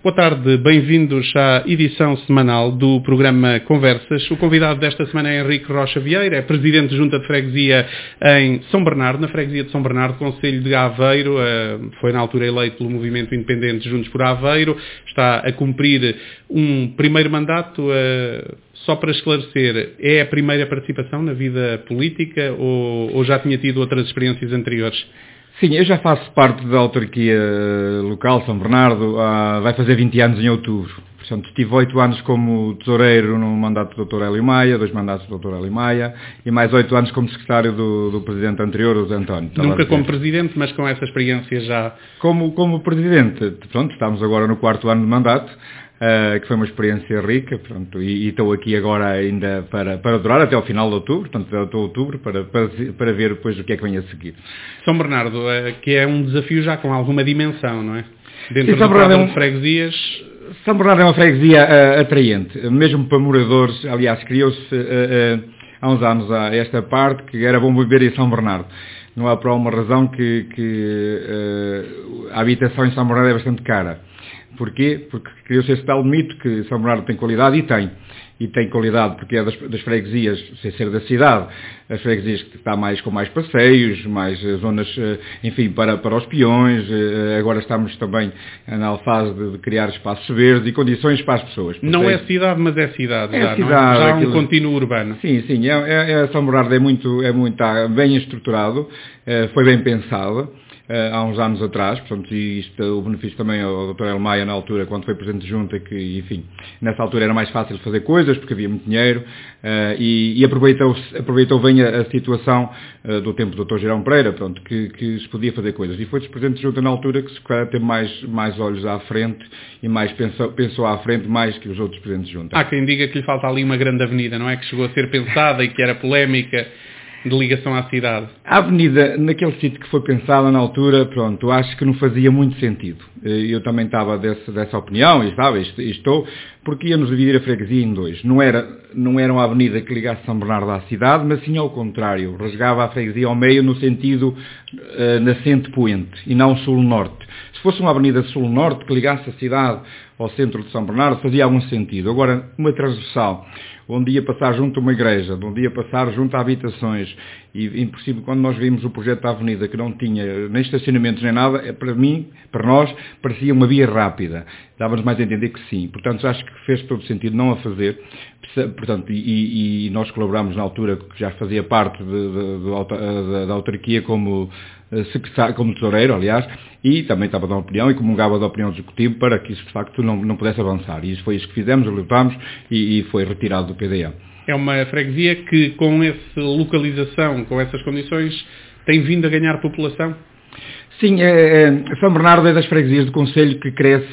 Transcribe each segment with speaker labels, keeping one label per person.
Speaker 1: Boa tarde, bem-vindos à edição semanal do programa Conversas. O convidado desta semana é Henrique Rocha Vieira, é Presidente de Junta de Freguesia em São Bernardo, na Freguesia de São Bernardo, Concelho de Aveiro. Foi na altura eleito pelo Movimento Independente Juntos por Aveiro. Está a cumprir um primeiro mandato. Só para esclarecer, é a primeira participação na vida política ou já tinha tido outras experiências anteriores?
Speaker 2: Sim, eu já faço parte da autarquia local, São Bernardo, vai fazer 20 anos em outubro. Portanto, tive 8 anos como tesoureiro no mandato do Dr. Hélio Maia, 2 mandatos do Dr. Hélio Maia, e mais 8 anos como secretário do presidente anterior, o José António.
Speaker 1: Nunca como presidente, mas com essa experiência já...
Speaker 2: Como presidente, pronto, estamos agora no 4º ano de mandato, que foi uma experiência rica, pronto, e estou aqui agora ainda para durar até ao final de outubro, portanto, até outubro, para ver depois o que é que vem a seguir.
Speaker 1: São Bernardo, que é um desafio já com alguma dimensão, não é? Dentro do quadro de freguesias...
Speaker 2: São Bernardo é uma freguesia atraente, mesmo para moradores. Aliás, criou-se há uns anos a esta parte que era bom viver em São Bernardo. Não há por uma razão que a habitação em São Bernardo é bastante cara. Porquê? Porque criou-se esse tal mito que São Bernardo tem qualidade, e tem. E tem qualidade porque é das freguesias, sem ser da cidade, as freguesias que está com mais passeios, mais zonas, enfim, para os peões. Agora estamos também na fase de criar espaços verdes e condições para as pessoas.
Speaker 1: Não é cidade, mas é cidade.
Speaker 2: É
Speaker 1: já,
Speaker 2: cidade,
Speaker 1: não é? Já há um contínuo urbano.
Speaker 2: Sim. São Bernardo é muito bem estruturado, foi bem pensado. Há uns anos atrás, portanto, e o benefício também ao Dr. Hélio Maia na altura, quando foi Presidente de Junta, que, enfim, nessa altura era mais fácil fazer coisas, porque havia muito dinheiro, e aproveitou bem a situação do tempo do Dr. Girão Pereira, pronto, que se podia fazer coisas. E foi Presidente de Junta na altura que se calhar teve mais olhos à frente e mais pensou à frente mais que os outros Presidentes de Junta.
Speaker 1: Há quem diga que lhe falta ali uma grande avenida, não é? Que chegou a ser pensada e que era polémica, de ligação à cidade.
Speaker 2: A avenida, naquele sítio que foi pensada na altura, pronto, acho que não fazia muito sentido. Eu também estava dessa opinião, e estou, porque íamos dividir a freguesia em 2. Não era uma avenida que ligasse São Bernardo à cidade, mas sim ao contrário, rasgava a freguesia ao meio no sentido nascente-poente, e não sul-norte. Se fosse uma avenida sul-norte que ligasse a cidade ao centro de São Bernardo, fazia algum sentido. Agora, uma transversal, onde ia passar junto a uma igreja, onde ia passar junto a habitações, e por cima, quando nós vimos o projeto da avenida, que não tinha nem estacionamentos nem nada, para nós, parecia uma via rápida. Dava-nos mais a entender que sim. Portanto, acho que fez todo sentido não a fazer. Portanto, e nós colaborámos na altura, que já fazia parte da autarquia como secretário, como tesoureiro, aliás, e também estava da opinião e comungava da opinião do Executivo para que isso, de facto, não pudesse avançar. E isso foi isso que fizemos, lutámos e foi retirado do PDA.
Speaker 1: É uma freguesia que, com essa localização, com essas condições, tem vindo a ganhar população?
Speaker 2: Sim, São Bernardo é das freguesias do Concelho que cresce,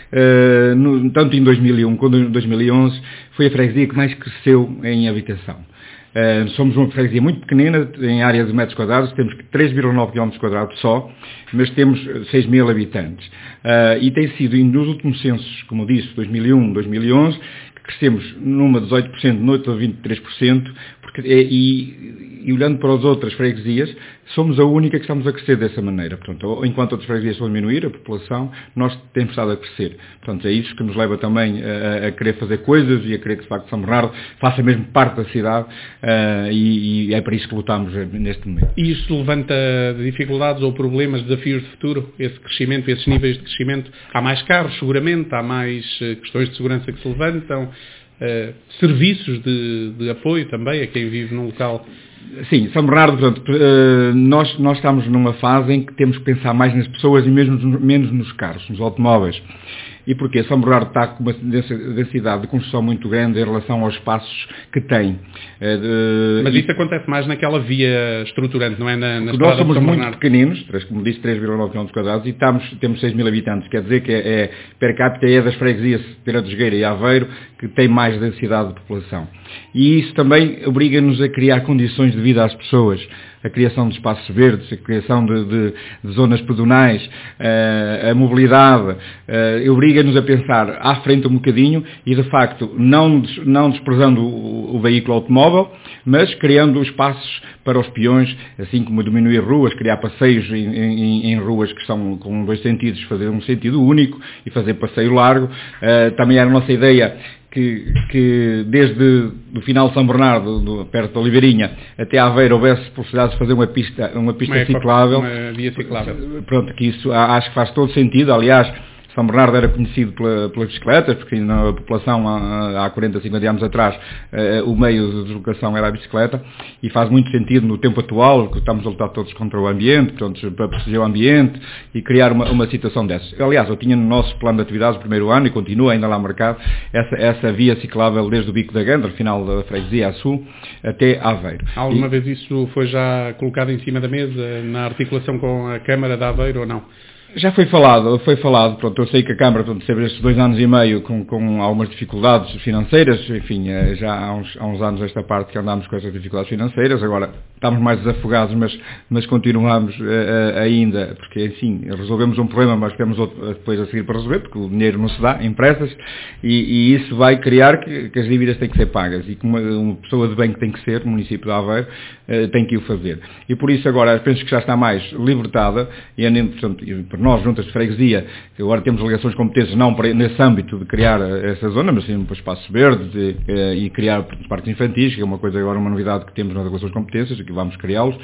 Speaker 2: tanto em 2001 quanto em 2011, foi a freguesia que mais cresceu em habitação. Somos uma freguesia muito pequenina, em área de metros quadrados, temos 3,9 km² só, mas temos 6 mil habitantes. E tem sido, nos últimos censos, como disse, 2001, 2011, que crescemos numa 18%, noutra 23%, e olhando para as outras freguesias, somos a única que estamos a crescer dessa maneira. Portanto, enquanto outras freguesias estão a diminuir a população, nós temos estado a crescer. Portanto, é isso que nos leva também a querer fazer coisas e a querer que, de facto, São Bernardo faça mesmo parte da cidade, e é para isso que lutamos neste momento.
Speaker 1: E isto levanta dificuldades ou problemas, desafios de futuro, esse crescimento, esses níveis de crescimento? Há mais carros, seguramente, há mais questões de segurança que se levantam, serviços de apoio também a quem vive num local.
Speaker 2: Sim, São Bernardo, portanto, nós estamos numa fase em que temos que pensar mais nas pessoas e menos nos carros, nos automóveis. E porquê? São Bernardo está com uma densidade de construção muito grande em relação aos espaços que tem.
Speaker 1: Mas isso acontece mais naquela via estruturante, não é? Na
Speaker 2: nós somos muito pequeninos, como disse, 3,9 km², e temos 6 mil habitantes. Quer dizer que per capita é das freguesias Pereira de Jogueira e Aveiro que tem mais densidade de população. E isso também obriga-nos a criar condições de vida às pessoas. a criação de espaços verdes, a criação de zonas pedonais, a mobilidade, obriga-nos a pensar à frente um bocadinho e, de facto, não desprezando o veículo automóvel, mas criando espaços para os peões, assim como diminuir ruas, criar passeios em ruas que são com 2 sentidos, fazer um sentido único e fazer passeio largo. Também era a nossa ideia que desde o final de São Bernardo, perto da Oliveirinha, até Aveiro houvesse possibilidade de fazer uma pista ciclável.
Speaker 1: Uma via ciclável.
Speaker 2: Pronto, que isso acho que faz todo sentido. Aliás, São Bernardo era conhecido pelas bicicletas, porque na população há 40, 50 anos atrás o meio de deslocação era a bicicleta, e faz muito sentido no tempo atual, que estamos a lutar todos contra o ambiente, portanto, para proteger o ambiente e criar uma situação dessas. Aliás, eu tinha no nosso plano de atividades do primeiro ano, e continua ainda lá marcado, essa via ciclável desde o Bico da Gandra, final da freguesia a sul, até Aveiro.
Speaker 1: Alguma vez isso foi já colocado em cima da mesa, na articulação com a Câmara de Aveiro ou não?
Speaker 2: Já foi falado, pronto, eu sei que a Câmara, pronto, teve estes 2 anos e meio com algumas dificuldades financeiras, enfim, já há uns anos esta parte que andámos com essas dificuldades financeiras, agora estamos mais desafogados, mas continuamos ainda, porque, enfim, resolvemos um problema, mas temos outro depois a seguir para resolver, porque o dinheiro não se dá, emprestas, e isso vai criar que as dívidas têm que ser pagas, e que uma pessoa de bem que tem que ser, o município de Aveiro, tem que o fazer. E por isso agora, penso que já está mais libertada, e portanto, nós, juntas de freguesia, que agora temos delegações competentes, não nesse âmbito de criar essa zona, mas sim para espaços verdes e criar parques infantis, que é uma coisa agora, uma novidade que temos nas delegações de competências, e que vamos criá-los.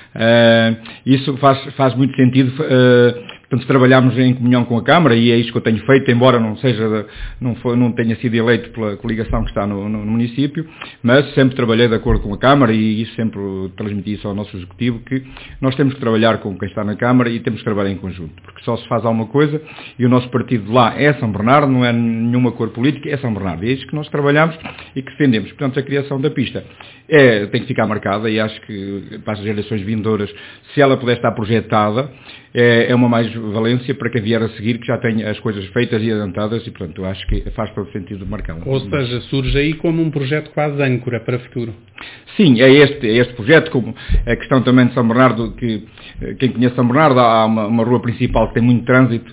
Speaker 2: Isso faz muito sentido. Portanto, trabalhamos em comunhão com a Câmara, e é isso que eu tenho feito, embora não tenha sido eleito pela coligação que está no município, mas sempre trabalhei de acordo com a Câmara, e isso sempre transmiti isso ao nosso Executivo, que nós temos que trabalhar com quem está na Câmara e temos que trabalhar em conjunto, porque só se faz alguma coisa, e o nosso partido lá é São Bernardo, não é nenhuma cor política, é São Bernardo, e é isso que nós trabalhamos e que defendemos. Portanto, a criação da pista tem que ficar marcada, e acho que para as gerações vindouras, se ela puder estar projetada, é uma mais-valência para quem vier a seguir, que já tenha as coisas feitas e adiantadas, e portanto, eu acho que faz todo sentido marcá-la.
Speaker 1: Ou seja, surge aí como um projeto quase âncora para o futuro.
Speaker 2: Sim, é este projeto, como a questão também de São Bernardo, que quem conhece São Bernardo, há uma rua principal que tem muito trânsito,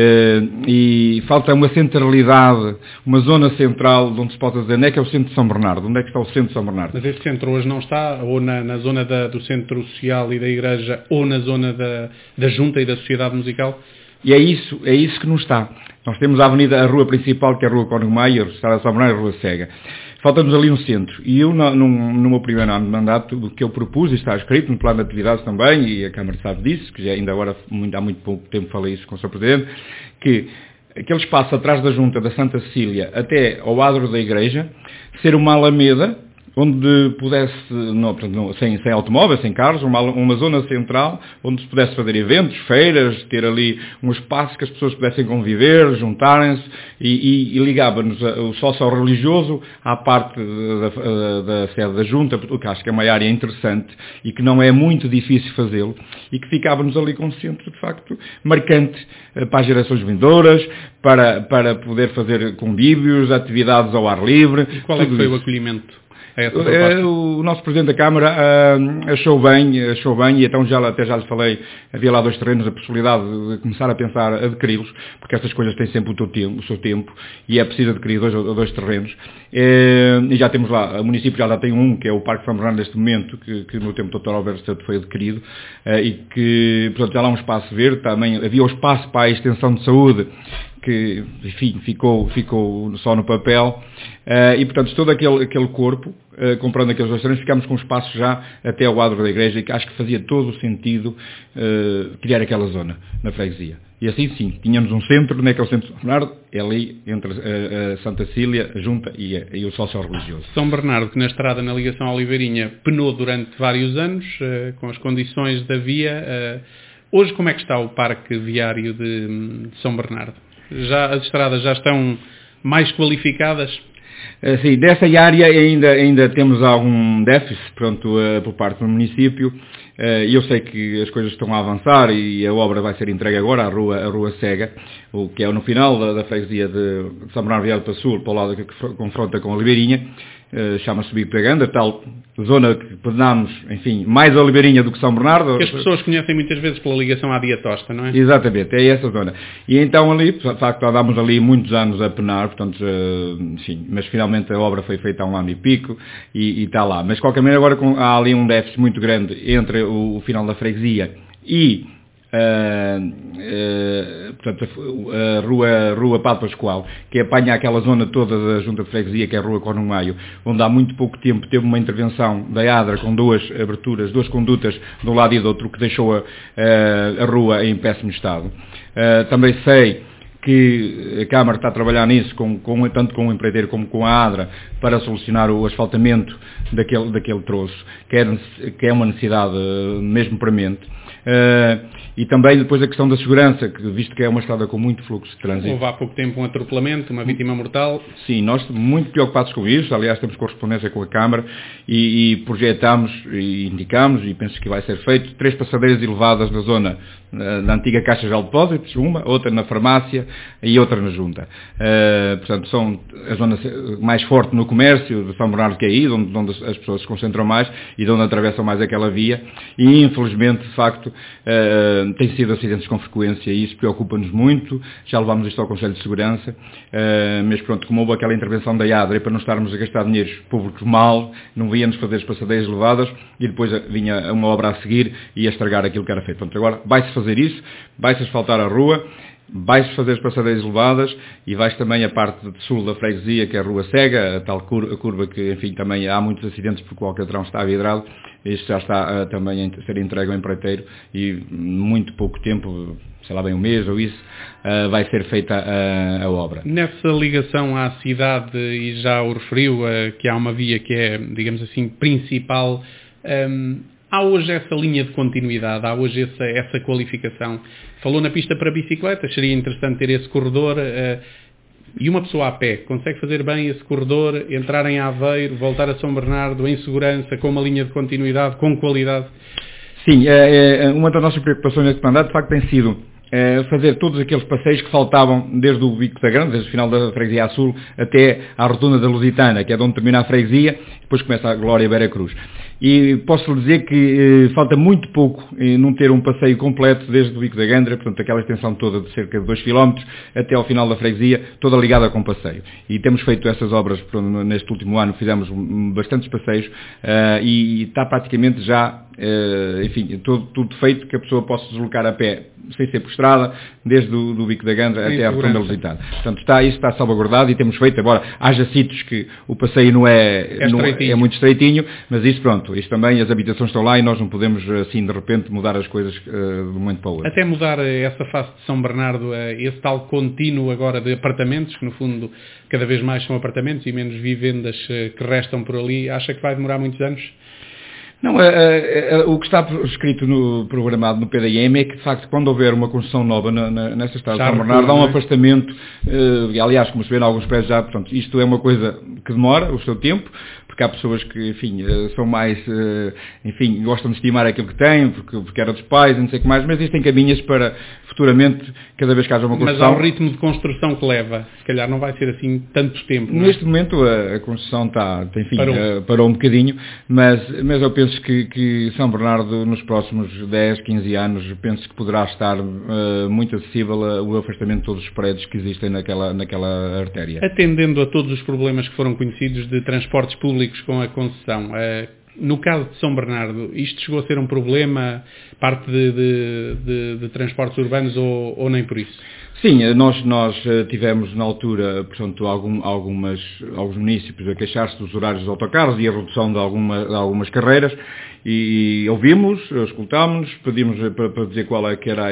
Speaker 2: e falta uma centralidade, uma zona central, onde se possa dizer, onde é que é o centro de São Bernardo, onde é que está o centro de São Bernardo?
Speaker 1: Mas esse centro hoje não está, ou na zona do centro social e da igreja, ou na zona da junta e da sociedade musical?
Speaker 2: E é isso que não está. Nós temos a rua principal, que é a Rua Cónigo Maia, a Estrada de São Bernardo e a Rua Cega. Falta-nos ali um centro. E eu, no meu primeiro ano de mandato, o que eu propus, e está escrito no plano de atividades também, e a Câmara sabe disso, que já ainda agora, há muito pouco tempo falei isso com o Sr. Presidente, que aquele espaço atrás da Junta da Santa Cecília até ao adro da igreja, ser uma alameda, onde pudesse, sem automóveis, sem carros, uma zona central, onde se pudesse fazer eventos, feiras, ter ali um espaço que as pessoas pudessem conviver, juntarem-se, e ligava-nos o sócio-religioso à parte da sede da Junta, porque acho que é uma área interessante e que não é muito difícil fazê-lo, e que ficávamos ali com um centro, de facto, marcante para as gerações vindouras, para poder fazer convívios, atividades ao ar livre.
Speaker 1: E qual é que foi o acolhimento?
Speaker 2: O nosso Presidente da Câmara achou bem, e então até já lhe falei, havia lá 2 terrenos, a possibilidade de começar a pensar adquiri-los, porque estas coisas têm sempre o seu tempo, e é preciso adquirir 2 terrenos. E já temos lá, o município já tem um, que é o Parque São Bernardo neste momento, que no tempo do Dr. Alberto Santo foi adquirido, e que, portanto, já lá um espaço verde, também havia o espaço para a extensão de saúde, que, enfim, ficou só no papel, e portanto todo aquele corpo, comprando aqueles 2 terrenos, ficámos com um espaço já até ao adro da igreja, e que acho que fazia todo o sentido criar aquela zona na freguesia. E assim sim, tínhamos um centro, onde é que é o centro de São Bernardo? É ali entre a Santa Cecília, a Junta e o sócio-religioso.
Speaker 1: São Bernardo, que na estrada, na ligação à Oliveirinha, penou durante vários anos, com as condições da via. Hoje como é que está o parque viário de São Bernardo? As estradas já estão mais qualificadas?
Speaker 2: Sim, dessa área ainda temos algum déficit, por parte do município. Eu sei que as coisas estão a avançar e a obra vai ser entregue agora, a Rua Cega, o que é no final da freguesia de São Bernardo Viário para Sul, para o lado que confronta com a Oliveirinha. Chama-se Bico da Ganda, tal zona que pedámos, enfim, mais a Oliveirinha do que São Bernardo.
Speaker 1: Que as pessoas conhecem muitas vezes pela ligação à Diatosta, não é?
Speaker 2: Exatamente, é essa zona. E então ali, de facto, andámos ali muitos anos a penar, portanto, enfim, mas finalmente a obra foi feita há 1 ano e pico e está lá. Mas de qualquer maneira agora há ali um déficit muito grande entre o final da freguesia e portanto, a rua Padre Pascoal, que apanha aquela zona toda da Junta de Freguesia, que é a Rua Corno Maio, onde há muito pouco tempo teve uma intervenção da ADRA com 2 aberturas, 2 condutas de um lado e do outro, que deixou a rua em péssimo estado. Também sei que a Câmara está a trabalhar nisso, tanto com o empreiteiro como com a ADRA, para solucionar o asfaltamento daquele troço, que é uma necessidade mesmo premente. E também depois a questão da segurança, visto que é uma estrada com muito fluxo de trânsito.
Speaker 1: Houve há pouco tempo um atropelamento, uma vítima mortal.
Speaker 2: Sim, nós estamos muito preocupados com isso, aliás temos correspondência com a Câmara e projetamos e indicamos, e penso que vai ser feito, 3 passadeiras elevadas na zona da antiga Caixa de Depósitos, outra na farmácia e outra na Junta. Portanto, são a zona mais forte no comércio de São Bernardo, que é aí, onde as pessoas se concentram mais e de onde atravessam mais aquela via, e infelizmente, de facto, têm sido acidentes com frequência e isso preocupa-nos muito. Já levámos isto ao Conselho de Segurança, mas pronto, como houve aquela intervenção da ADRA e para não estarmos a gastar dinheiros públicos mal, não víamos fazer as passadeiras elevadas e depois vinha uma obra a seguir e a estragar aquilo que era feito. Portanto, agora vai-se fazer isso, vai-se asfaltar a rua, vai-se fazer as passadeiras elevadas e vai-se também a parte de sul da freguesia, que é a Rua Cega, a tal curva que, enfim, também há muitos acidentes porque o alcatrão está vidrado. Isto já está também a ser entregue ao empreiteiro e muito pouco tempo, sei lá bem 1 mês ou isso, vai ser feita a obra.
Speaker 1: Nessa ligação à cidade, e já o referiu, que há uma via que é, digamos assim, principal, há hoje essa linha de continuidade, há hoje essa qualificação. Falou na pista para bicicletas, seria interessante ter esse corredor. E uma pessoa a pé consegue fazer bem esse corredor, entrar em Aveiro, voltar a São Bernardo em segurança, com uma linha de continuidade, com qualidade?
Speaker 2: Sim, uma das nossas preocupações neste mandato, de facto, tem sido fazer todos aqueles passeios que faltavam desde o Bico da Grande, desde o final da freguesia a sul, até à rotunda da Lusitana, que é de onde termina a freguesia, depois começa a Glória Beira Cruz. E posso lhe dizer que falta muito pouco não ter um passeio completo desde o Bico da Gandra, portanto aquela extensão toda de cerca de 2 km até ao final da freguesia, toda ligada com passeio. E temos feito essas obras, neste último ano fizemos bastantes passeios e está praticamente já, enfim, tudo feito que a pessoa possa deslocar a pé, sem ser por estrada, desde o Bico da Gandra até à rotunda Lusitana. Portanto isso está salvaguardado e temos feito, embora haja sítios que o passeio não é muito estreitinho, mas isso pronto, isso também, as habitações estão lá e nós não podemos assim de repente mudar as coisas de um momento para o outro.
Speaker 1: Até mudar essa face de São Bernardo, esse tal contínuo agora de apartamentos, que no fundo cada vez mais são apartamentos e menos vivendas que restam por ali, acha que vai demorar muitos anos?
Speaker 2: Não, o que está escrito programado no PDM é que, de facto, quando houver uma construção nova nessa estrada de São Bernardo, há um afastamento, aliás, como se vê em alguns prédios já, portanto, isto é uma coisa que demora o seu tempo, porque há pessoas que, enfim, são mais, enfim, gostam de estimar aquilo que têm, porque era dos pais, não sei o que mais, mas existem caminhas para, futuramente, cada vez que haja uma construção...
Speaker 1: Mas há o ritmo de construção que leva, se calhar não vai ser assim tanto tempo, não é?
Speaker 2: Neste momento a construção está, enfim, parou um bocadinho, mas eu penso que São Bernardo, nos próximos 10, 15 anos, penso que poderá estar muito acessível o afastamento de todos os prédios que existem naquela artéria.
Speaker 1: Atendendo a todos os problemas que foram conhecidos de transportes públicos com a concessão, no caso de São Bernardo, isto chegou a ser um problema, parte de transportes urbanos ou nem por isso?
Speaker 2: Sim, nós tivemos na altura, portanto, alguns municípios a queixar-se dos horários dos autocarros e a redução de algumas carreiras e ouvimos, escutámos-nos, pedimos para dizer qual é que era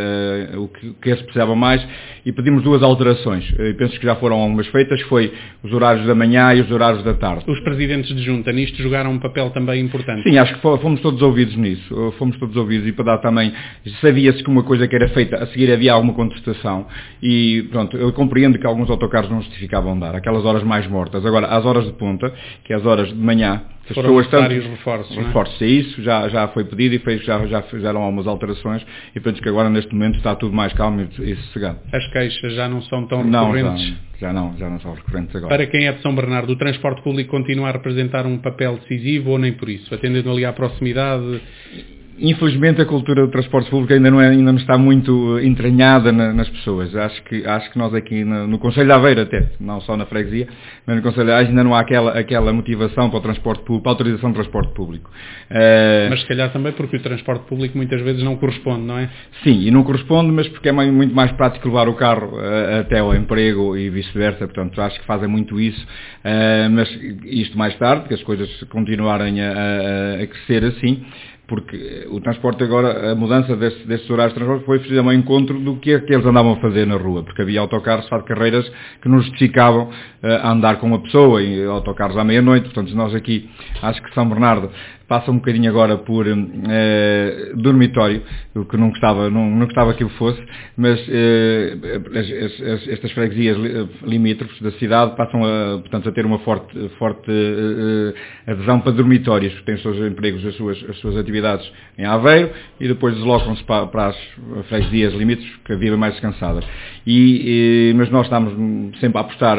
Speaker 2: o que se precisava mais e pedimos 2 alterações. Penso que já foram algumas feitas, foi os horários da manhã e os horários da tarde.
Speaker 1: Os presidentes de junta nisto jogaram um papel também importante.
Speaker 2: Sim, acho que fomos todos ouvidos nisso. Fomos todos ouvidos e para dar também, sabia-se que uma coisa que era feita, a seguir havia alguma contestação. não. E, pronto, eu compreendo que alguns autocarros não justificavam andar, aquelas horas mais mortas. Agora, às horas de ponta, que é as horas de manhã,
Speaker 1: as pessoas necessários reforços.
Speaker 2: É isso, já foi pedido e já fizeram algumas alterações e penso que agora neste momento está tudo mais calmo e sossegado.
Speaker 1: As queixas já não são tão recorrentes?
Speaker 2: Já não são recorrentes agora.
Speaker 1: Para quem é de São Bernardo, o transporte público continua a representar um papel decisivo ou nem por isso? Atendendo ali à proximidade...
Speaker 2: Infelizmente a cultura do transporte público ainda não está muito entranhada nas pessoas. Acho que nós aqui no Concelho de Aveiro até, não só na freguesia, mas no Concelho de Aveiro ainda não há aquela motivação para o transporte público, para a autorização de transporte público.
Speaker 1: Mas se calhar também porque o transporte público muitas vezes não corresponde, não é?
Speaker 2: Sim, e não corresponde, mas porque é muito mais prático levar o carro até ao emprego e vice-versa. Portanto, acho que fazem muito isso. Mas isto mais tarde, que as coisas continuarem a crescer assim, porque o transporte agora, a mudança destes horários de transporte foi precisamente ao encontro do que é que eles andavam a fazer na rua, porque havia autocarros de carreiras que não justificavam a andar com uma pessoa, e autocarros à meia-noite. Portanto, nós aqui, acho que São Bernardo passa um bocadinho agora por dormitório, o que não gostava que o fosse, mas estas freguesias limítrofes da cidade passam portanto, a ter uma forte adesão para dormitórios, porque têm os seus empregos, as suas atividades em Aveiro e depois deslocam-se para as freguesias limítrofes, que vivem mais descansadas. Mas nós estamos sempre a apostar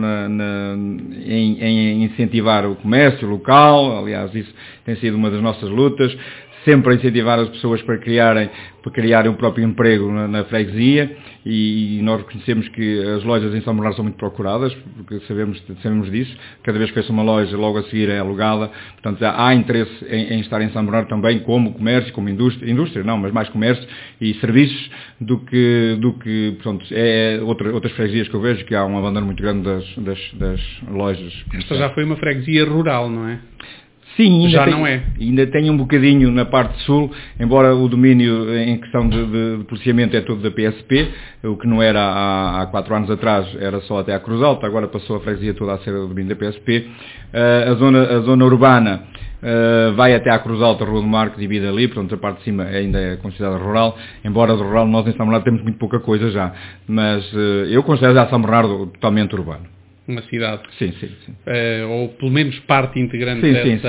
Speaker 2: em incentivar o comércio local. Aliás, isso tem sido uma das nossas lutas, sempre a incentivar as pessoas para criarem o próprio emprego na freguesia, e nós reconhecemos que as lojas em São Bernardo são muito procuradas, porque sabemos disso. Cada vez que fecha uma loja, logo a seguir é alugada. Portanto, há interesse em estar em São Bernardo também como comércio, como indústria não, mas mais comércio e serviços do que portanto, outras freguesias que eu vejo, que há um abandono muito grande das lojas.
Speaker 1: Esta já foi uma freguesia rural, não é?
Speaker 2: Sim,
Speaker 1: ainda
Speaker 2: tem um bocadinho na parte sul, embora o domínio em questão de policiamento é todo da PSP, o que não era há 4 anos atrás, era só até à Cruz Alta, agora passou a freguesia toda a ser o domínio da PSP. A zona urbana vai até à Cruz Alta, Rua do Mar, que divide ali, portanto a parte de cima ainda é considerada rural, embora de rural nós em São Bernardo temos muito pouca coisa já, mas eu considero já São Bernardo totalmente urbano.
Speaker 1: Uma cidade.
Speaker 2: Sim.
Speaker 1: Ou pelo menos parte integrante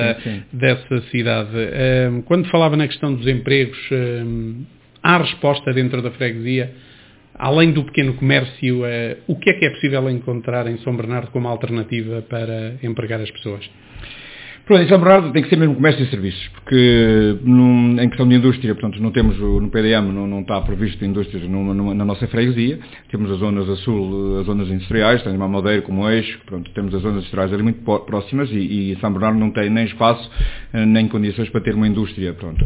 Speaker 1: dessa cidade. Quando falava na questão dos empregos, há resposta dentro da freguesia? Além do pequeno comércio, o que é possível encontrar em São Bernardo como alternativa para empregar as pessoas?
Speaker 2: Pronto, em São Bernardo tem que ser mesmo comércio e serviços, porque em questão de indústria, portanto, não temos, no PDM não está previsto indústrias na nossa freguesia. Temos as zonas a sul, as zonas industriais, temos uma Madeira como eixo, pronto, temos as zonas industriais ali muito próximas e São Bernardo não tem nem espaço, nem condições para ter uma indústria, pronto.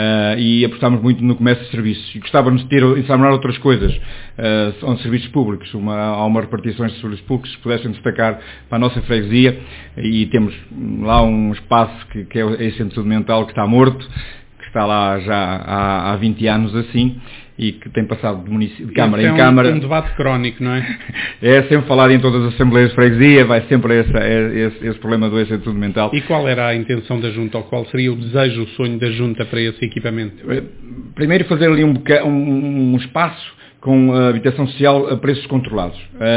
Speaker 2: E apostamos muito no comércio e serviços. E gostávamos de ter em São Bernardo outras coisas, são serviços públicos, há uma repartição de serviços públicos que pudessem destacar para a nossa freguesia, e temos lá um espaço que é esse centro de saúde mental que está morto, que está lá já há 20 anos assim, e que tem passado de Câmara em Câmara.
Speaker 1: É um debate crónico, não é?
Speaker 2: É sempre falado em todas as assembleias de freguesia, vai sempre esse problema do centro de saúde mental.
Speaker 1: E qual era a intenção da Junta, ou qual seria o desejo, o sonho da Junta para esse equipamento?
Speaker 2: Primeiro fazer ali um espaço com habitação social a preços controlados.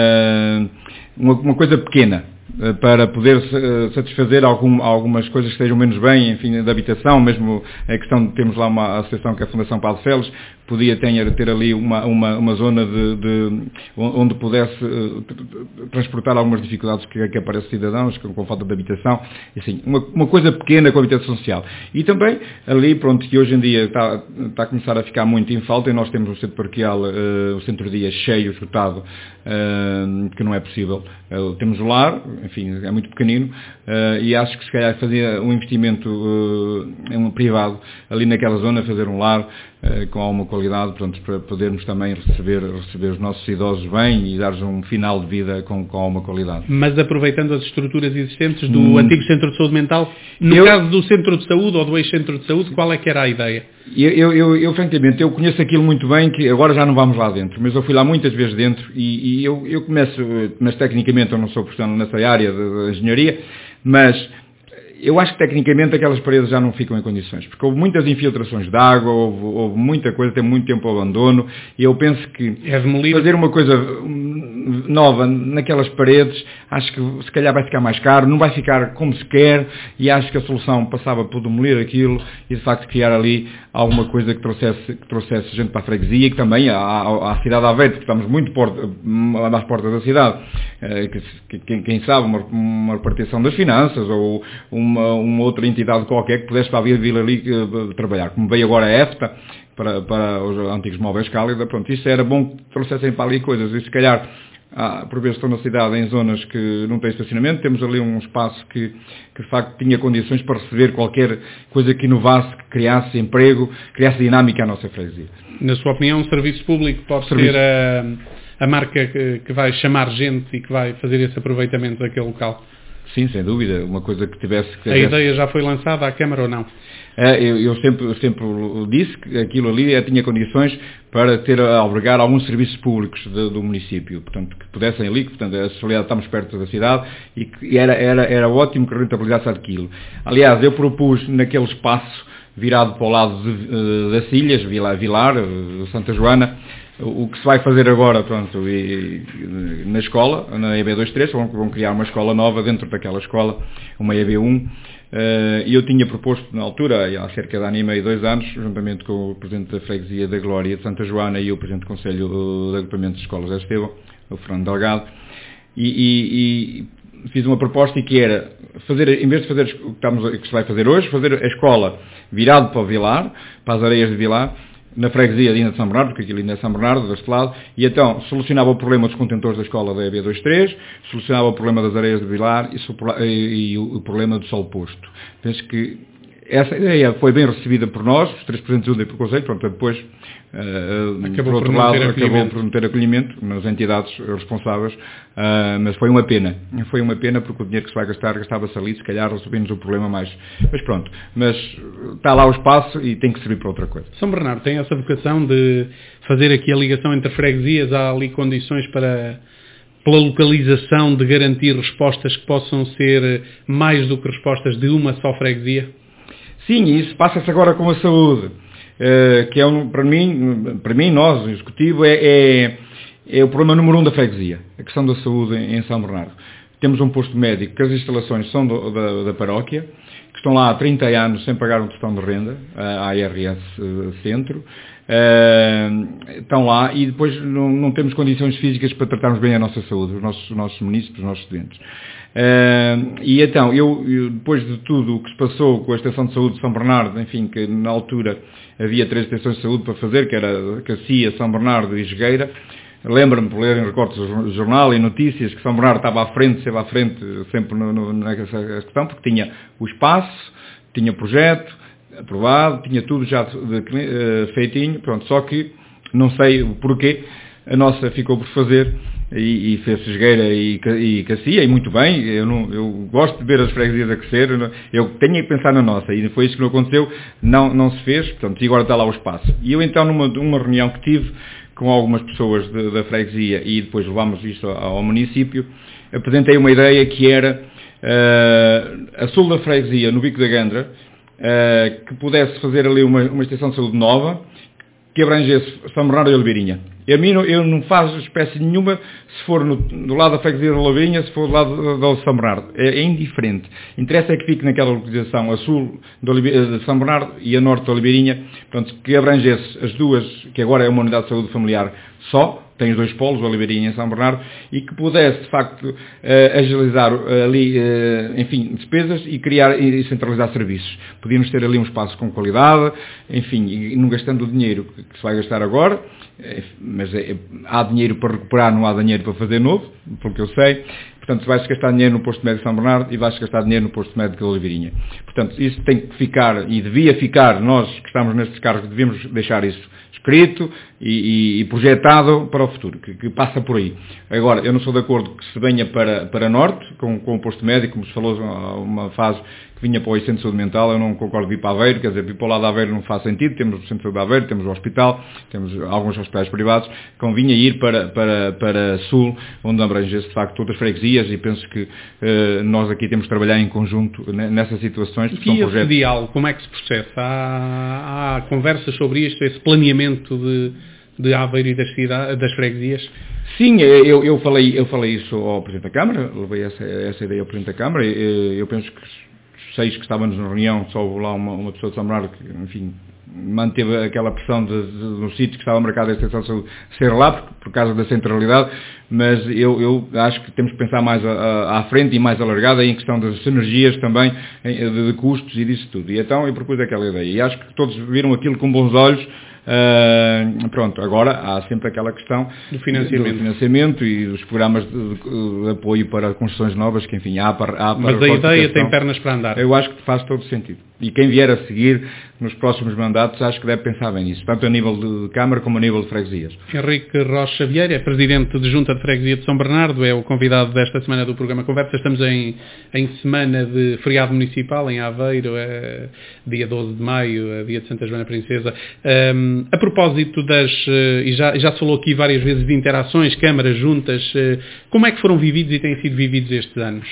Speaker 2: Uma coisa pequena, para poder satisfazer algumas coisas que estejam menos bem, enfim, da habitação, mesmo a questão de termos lá uma associação que é a Fundação Padre Félix, podia ter ali uma zona onde pudesse transportar algumas dificuldades que aparecem cidadãos com falta de habitação, assim, uma coisa pequena com a habitação social. E também ali, pronto, que hoje em dia está a começar a ficar muito em falta, e nós temos o centro paroquial, o centro-dia cheio, esgotado, que não é possível. Temos o lar, enfim, é muito pequenino, e acho que se calhar fazia um investimento privado ali naquela zona, fazer um lar com alguma qualidade, portanto, para podermos também receber os nossos idosos bem e dar-lhes um final de vida com alguma qualidade.
Speaker 1: Mas aproveitando as estruturas existentes do antigo Centro de Saúde Mental, no caso do Centro de Saúde ou do ex-Centro de Saúde, qual é que era a ideia?
Speaker 2: Eu francamente, eu conheço aquilo muito bem, que agora já não vamos lá dentro, mas eu fui lá muitas vezes dentro e eu começo, mas tecnicamente eu não sou profissional nessa área da engenharia, mas eu acho que tecnicamente aquelas paredes já não ficam em condições, porque houve muitas infiltrações de água, houve muita coisa, tem muito tempo ao abandono, e eu penso que fazer uma coisa nova naquelas paredes, acho que se calhar vai ficar mais caro, não vai ficar como se quer, e acho que a solução passava por demolir aquilo e de facto criar ali alguma coisa que trouxesse gente para a freguesia, e que também à cidade de Aveiro, porque estamos muito às portas da cidade, quem sabe uma repartição das finanças ou uma outra entidade qualquer que pudesse vir ali trabalhar, como veio agora a EFTA para os antigos móveis Cálida, pronto, isso era bom que trouxessem para ali coisas, e se calhar por vezes estou na cidade em zonas que não têm estacionamento, temos ali um espaço que de facto tinha condições para receber qualquer coisa que inovasse, que criasse emprego, criasse dinâmica à nossa freguesia.
Speaker 1: Na sua opinião, um serviço público pode ser a marca que vai chamar gente e que vai fazer esse aproveitamento daquele local?
Speaker 2: Sim, sem dúvida, uma coisa que tivesse...
Speaker 1: A ideia já foi lançada à Câmara ou não?
Speaker 2: Eu sempre disse que aquilo ali tinha condições para albergar alguns serviços públicos do município, portanto, que pudessem ali, portanto, a sociedade estamos perto da cidade e que era ótimo que rentabilizasse aquilo. Aliás, eu propus naquele espaço virado para o lado das Ilhas, Vilar, Santa Joana, o que se vai fazer agora, pronto, na escola, na EB23, vão criar uma escola nova dentro daquela escola, uma EB1, e eu tinha proposto na altura, há cerca de ano e meio, 2 anos, juntamente com o Presidente da Freguesia da Glória de Santa Joana e o Presidente do Conselho de Agrupamento de Escolas de Estevão, o Fernando Delgado, e fiz uma proposta que era fazer, em vez de fazer o que se vai fazer hoje, fazer a escola virado para o Vilar, para as areias de Vilar, na freguesia de Inda de São Bernardo, porque aquilo ainda é São Bernardo, deste lado, e então solucionava o problema dos contentores da escola da EB23, solucionava o problema das areias de Vilar e o problema do sol posto. Penso que essa ideia foi bem recebida por nós, os 3 presidentes juntos e por conselho, pronto, depois, por outro lado, acabou por não ter acolhimento nas entidades responsáveis, mas foi uma pena porque o dinheiro que se vai gastar, gastava-se ali, se calhar resolvemos o problema mais, mas pronto, mas está lá o espaço e tem que servir para outra coisa.
Speaker 1: São Bernardo tem essa vocação de fazer aqui a ligação entre freguesias, há ali condições pela localização de garantir respostas que possam ser mais do que respostas de uma só freguesia?
Speaker 2: Sim, isso passa-se agora com a saúde, que é, para mim, nós, o Executivo, é o problema número 1 da freguesia, a questão da saúde em São Bernardo. Temos um posto médico, que as instalações são da paróquia, que estão lá há 30 anos sem pagar um tostão de renda, a ARS Centro, estão lá e depois não temos condições físicas para tratarmos bem a nossa saúde, os nossos munícipes, os nossos estudantes. E então, eu depois de tudo o que se passou com a Estação de Saúde de São Bernardo, enfim, que na altura havia 3 estações de saúde para fazer, que era Cacia, São Bernardo e Jogueira, lembro-me por ler em recortes do jornal e notícias que São Bernardo esteve à frente sempre nessa questão, porque tinha o espaço, tinha projeto aprovado, tinha tudo já feitinho, pronto, só que não sei o porquê, a nossa ficou por fazer e fez Jogueira e Cacia, e muito bem, eu gosto de ver as freguesias a crescer, eu tenho que pensar na nossa, e foi isso que não aconteceu, não se fez, portanto, e agora está lá o espaço. E eu então, numa reunião que tive com algumas pessoas da freguesia, e depois levámos isto ao município, apresentei uma ideia que era a sul da freguesia, no Bico da Gandra, que pudesse fazer ali uma estação de saúde nova, que abrangesse São Bernardo e Oliveirinha. Eu não faço espécie nenhuma se for do lado da freguesia de Oliveirinha, se for do lado de São Bernardo. É indiferente. Interessa é que fique naquela localização, a sul de São Bernardo e a norte de Oliveirinha, portanto, que abrangesse as duas, que agora é uma unidade de saúde familiar só, tem os 2 polos, Oliveirinha e São Bernardo, e que pudesse, de facto, agilizar ali, enfim, despesas e criar e centralizar serviços. Podíamos ter ali um espaço com qualidade, enfim, e não gastando o dinheiro que se vai gastar agora, mas há dinheiro para recuperar, não há dinheiro para fazer novo, pelo que eu sei. Portanto, vai-se gastar dinheiro no posto médico de São Bernardo e vai-se gastar dinheiro no posto médico de Oliveirinha. Portanto, isso tem que ficar, e devia ficar, nós que estamos nestes cargos, devíamos deixar isso escrito e projetado para o futuro, que passa por aí. Agora, eu não sou de acordo que se venha para norte, com o posto médico, como se falou uma fase, que vinha para o Centro de Saúde Mental, eu não concordo de ir para Aveiro, quer dizer, ir para o lado de Aveiro não faz sentido, temos o Centro de Saúde de Aveiro, temos o hospital, temos alguns hospitais privados, convinha ir para Sul, onde abrangesse de facto todas as freguesias, e penso que nós aqui temos que trabalhar em conjunto nessas situações.
Speaker 1: E esse diálogo, como é que se processa? Há conversas sobre isto, esse planeamento de Aveiro e das freguesias?
Speaker 2: Sim, eu falei isso ao Presidente da Câmara, levei essa ideia ao Presidente da Câmara, eu penso que os 6 que estávamos na reunião, só houve lá uma pessoa de São Bernardo que, enfim, manteve aquela pressão no sítio que estava marcado a extensão de saúde ser lá, por causa da centralidade, mas eu acho que temos que pensar mais à frente e mais alargado em questão das sinergias também, de custos e disso tudo. E então eu propus aquela ideia, e acho que todos viram aquilo com bons olhos. Pronto, agora há sempre aquela questão do financiamento e dos programas de apoio para construções novas, que enfim, há para
Speaker 1: mas a ideia tem pernas para andar.
Speaker 2: Eu acho que faz todo sentido. E quem vier a seguir nos próximos mandatos, acho que deve pensar bem nisso, tanto a nível de Câmara como a nível de freguesias.
Speaker 1: Henrique Rocha Vieira é Presidente de Junta de Freguesia de São Bernardo, é o convidado desta semana do programa Conversa. Estamos em semana de feriado municipal em Aveiro, dia 12 de maio, dia de Santa Joana Princesa. A propósito e já se falou aqui várias vezes de interações, câmaras, juntas, como é que foram vividos e têm sido vividos estes anos?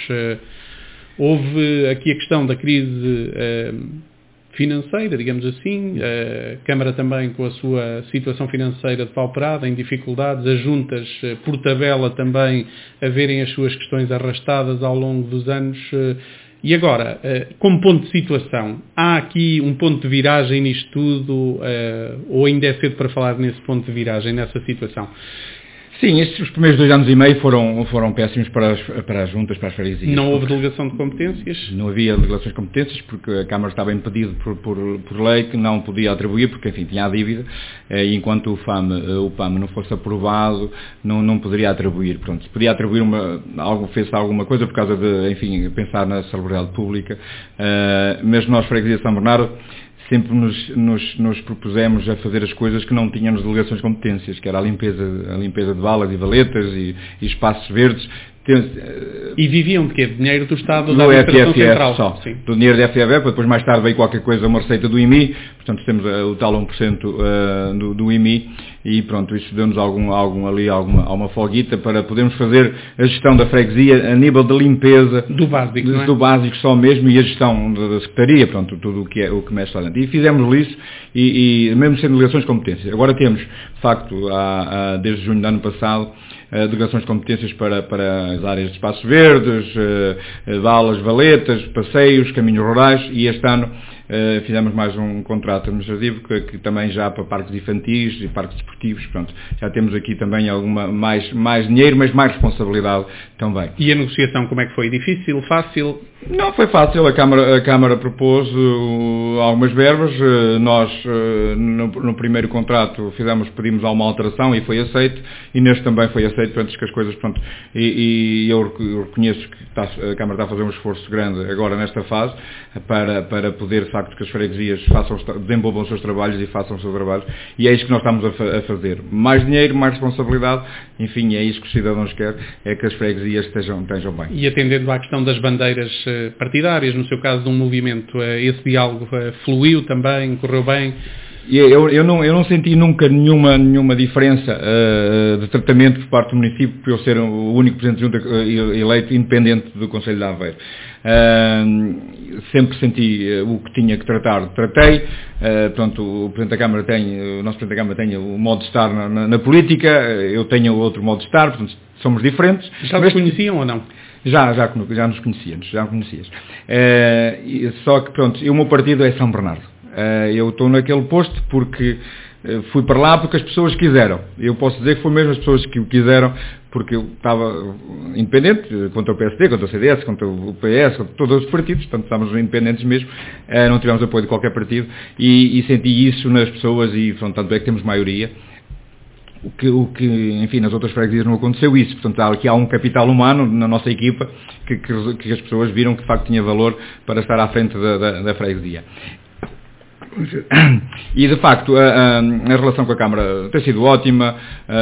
Speaker 1: Houve aqui a questão da crise financeira, digamos assim, a Câmara também com a sua situação financeira depauperada, em dificuldades, as juntas, por tabela, também a verem as suas questões arrastadas ao longo dos anos. E agora, como ponto de situação, há aqui um ponto de viragem nisto tudo, ou ainda é cedo para falar nesse ponto de viragem, nessa situação?
Speaker 2: Sim, os primeiros 2 anos e meio foram péssimos para as juntas, para as freguesias.
Speaker 1: Não houve delegação de competências?
Speaker 2: Não havia delegações de competências, porque a Câmara estava impedido por lei que não podia atribuir, porque enfim tinha a dívida, e enquanto o PAM não fosse aprovado, não poderia atribuir. Pronto, podia atribuir fez alguma coisa por causa de, enfim, pensar na salubridade pública, mas nós, freguesia de São Bernardo, sempre nos propusemos a fazer as coisas que não tínhamos delegações de competências, que era a limpeza de valas e valetas e espaços verdes.
Speaker 1: E viviam de quê? De dinheiro do Estado,
Speaker 2: da administração central? Só. Sim. Do dinheiro da FFF, depois mais tarde veio qualquer coisa, uma receita do IMI, portanto temos o tal 1% do IMI, e pronto, isso deu-nos alguma folguita para podermos fazer a gestão da freguesia a nível de limpeza. Do básico, não é? Do básico só mesmo, e a gestão da secretaria, pronto, tudo o que mexe lá dentro. E fizemos isso, e mesmo sem delegações de competências. Agora temos, de facto, desde junho do ano passado, delegações de competências para as áreas de espaços verdes, valas, valetas, passeios, caminhos rurais, e este ano fizemos mais um contrato administrativo que também já para parques infantis e parques desportivos, pronto, já temos aqui também mais dinheiro, mas mais responsabilidade também.
Speaker 1: E a negociação como é que foi? Difícil? Fácil?
Speaker 2: Não, foi fácil, a Câmara propôs algumas verbas, nós no primeiro contrato pedimos alguma alteração e foi aceito, e neste também foi aceito, portanto, que as coisas, pronto, e eu reconheço que a Câmara está a fazer um esforço grande agora nesta fase, para poder, de facto, que as freguesias desenvolvam os seus trabalhos e façam os seus trabalhos, e é isso que nós estamos a fazer. Mais dinheiro, mais responsabilidade, enfim, é isso que os cidadãos querem, é que as freguesias estejam bem.
Speaker 1: E atendendo à questão das bandeiras partidárias, no seu caso de um movimento, esse diálogo fluiu também, correu bem?
Speaker 2: Eu não senti nunca nenhuma diferença de tratamento por parte do município, por eu ser o único Presidente de Junta eleito independente do Conselho de Aveiro. Sempre senti o que tinha que tratei. Pronto, o nosso Presidente da Câmara tem o modo de estar na política, eu tenho outro modo de estar, portanto somos diferentes.
Speaker 1: Já nos conheciam ou não?
Speaker 2: Já nos conhecíamos, só que pronto, o meu partido é São Bernardo. Eu estou naquele posto porque fui para lá porque as pessoas quiseram. Eu posso dizer que foi mesmo as pessoas que o quiseram, porque eu estava independente contra o PSD, contra o CDS, contra o PS, contra todos os partidos, portanto estávamos independentes mesmo, não tivemos apoio de qualquer partido, e senti isso nas pessoas, e pronto, tanto é que temos maioria. O que, enfim, nas outras freguesias não aconteceu isso. Portanto, aqui há um capital humano na nossa equipa que as pessoas viram que de facto tinha valor para estar à frente da freguesia. E, de facto, a relação com a Câmara tem sido ótima.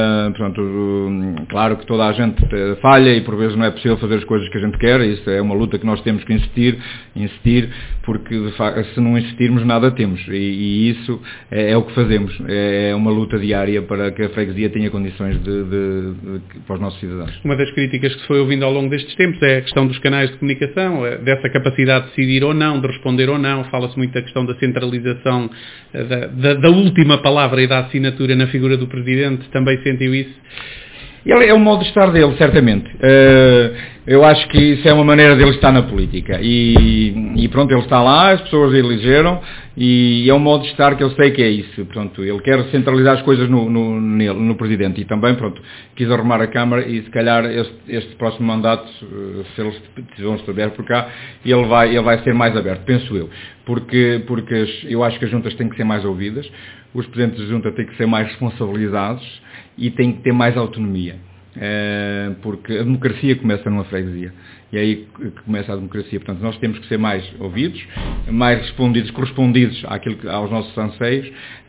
Speaker 2: Claro que toda a gente falha e, por vezes, não é possível fazer as coisas que a gente quer. Isso é uma luta que nós temos que insistir, porque, de facto, se não insistirmos, nada temos. E isso é o que fazemos. É uma luta diária para que a freguesia tenha condições para os nossos cidadãos.
Speaker 1: Uma das críticas que se foi ouvindo ao longo destes tempos é a questão dos canais de comunicação, dessa capacidade de decidir ou não, de responder ou não. Fala-se muito da questão da centralização da última palavra e da assinatura na figura do Presidente. Também sentiu isso?
Speaker 2: É o modo de estar dele, certamente. Eu acho que isso é uma maneira dele estar na política. E pronto, ele está lá, as pessoas elegeram, e é um modo de estar que eu sei que é isso. Pronto, ele quer centralizar as coisas no Presidente. E também, pronto, quis arrumar a Câmara e se calhar este próximo mandato, se eles vão estiver por cá, ele vai ser mais aberto, penso eu. Porque eu acho que as juntas têm que ser mais ouvidas, os presidentes de junta têm que ser mais responsabilizados e têm que ter mais autonomia. Porque a democracia começa numa freguesia. E é aí que começa a democracia. Portanto, nós temos que ser mais ouvidos, mais correspondidos aos nossos anseios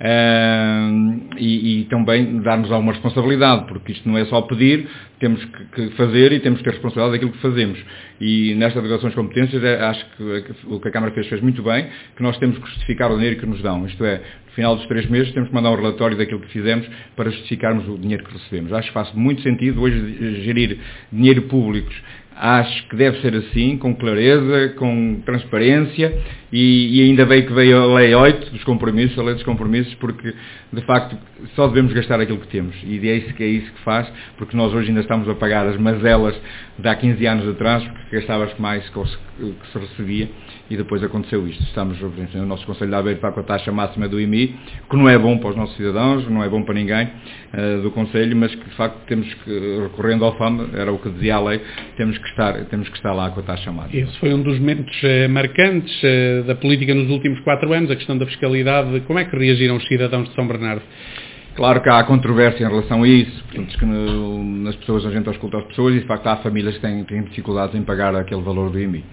Speaker 2: e também dar-nos alguma responsabilidade, porque isto não é só pedir, temos que fazer e temos que ter responsabilidade daquilo que fazemos. E nestas declarações de competências, acho que o que a Câmara fez muito bem, que nós temos que justificar o dinheiro que nos dão. Isto é, no final dos 3 meses temos que mandar um relatório daquilo que fizemos para justificarmos o dinheiro que recebemos. Acho que faz muito sentido hoje gerir dinheiro público. Acho que deve ser assim, com clareza, com transparência, e ainda bem que veio a Lei 8 dos compromissos, a Lei dos compromissos, porque, de facto, só devemos gastar aquilo que temos. E é isso que faz, porque nós hoje ainda estamos a pagar as mazelas de há 15 anos atrás, porque gastavas mais que se recebia, e depois aconteceu isto. Estamos, no nosso Conselho de Aveiro, para com a taxa máxima do IMI, que não é bom para os nossos cidadãos, não é bom para ninguém do Conselho, mas que, de facto, temos que, recorrendo ao FAM, era o que dizia a lei, temos que estar lá com a taxa máxima.
Speaker 1: Esse foi um dos momentos marcantes da política nos últimos 4 anos, a questão da fiscalidade. Como é que reagiram os cidadãos de São Bernardo?
Speaker 2: Claro que há controvérsia em relação a isso, portanto, que nas pessoas, a gente ausculta as pessoas e, de facto, há famílias que têm dificuldades em pagar aquele valor do IMI.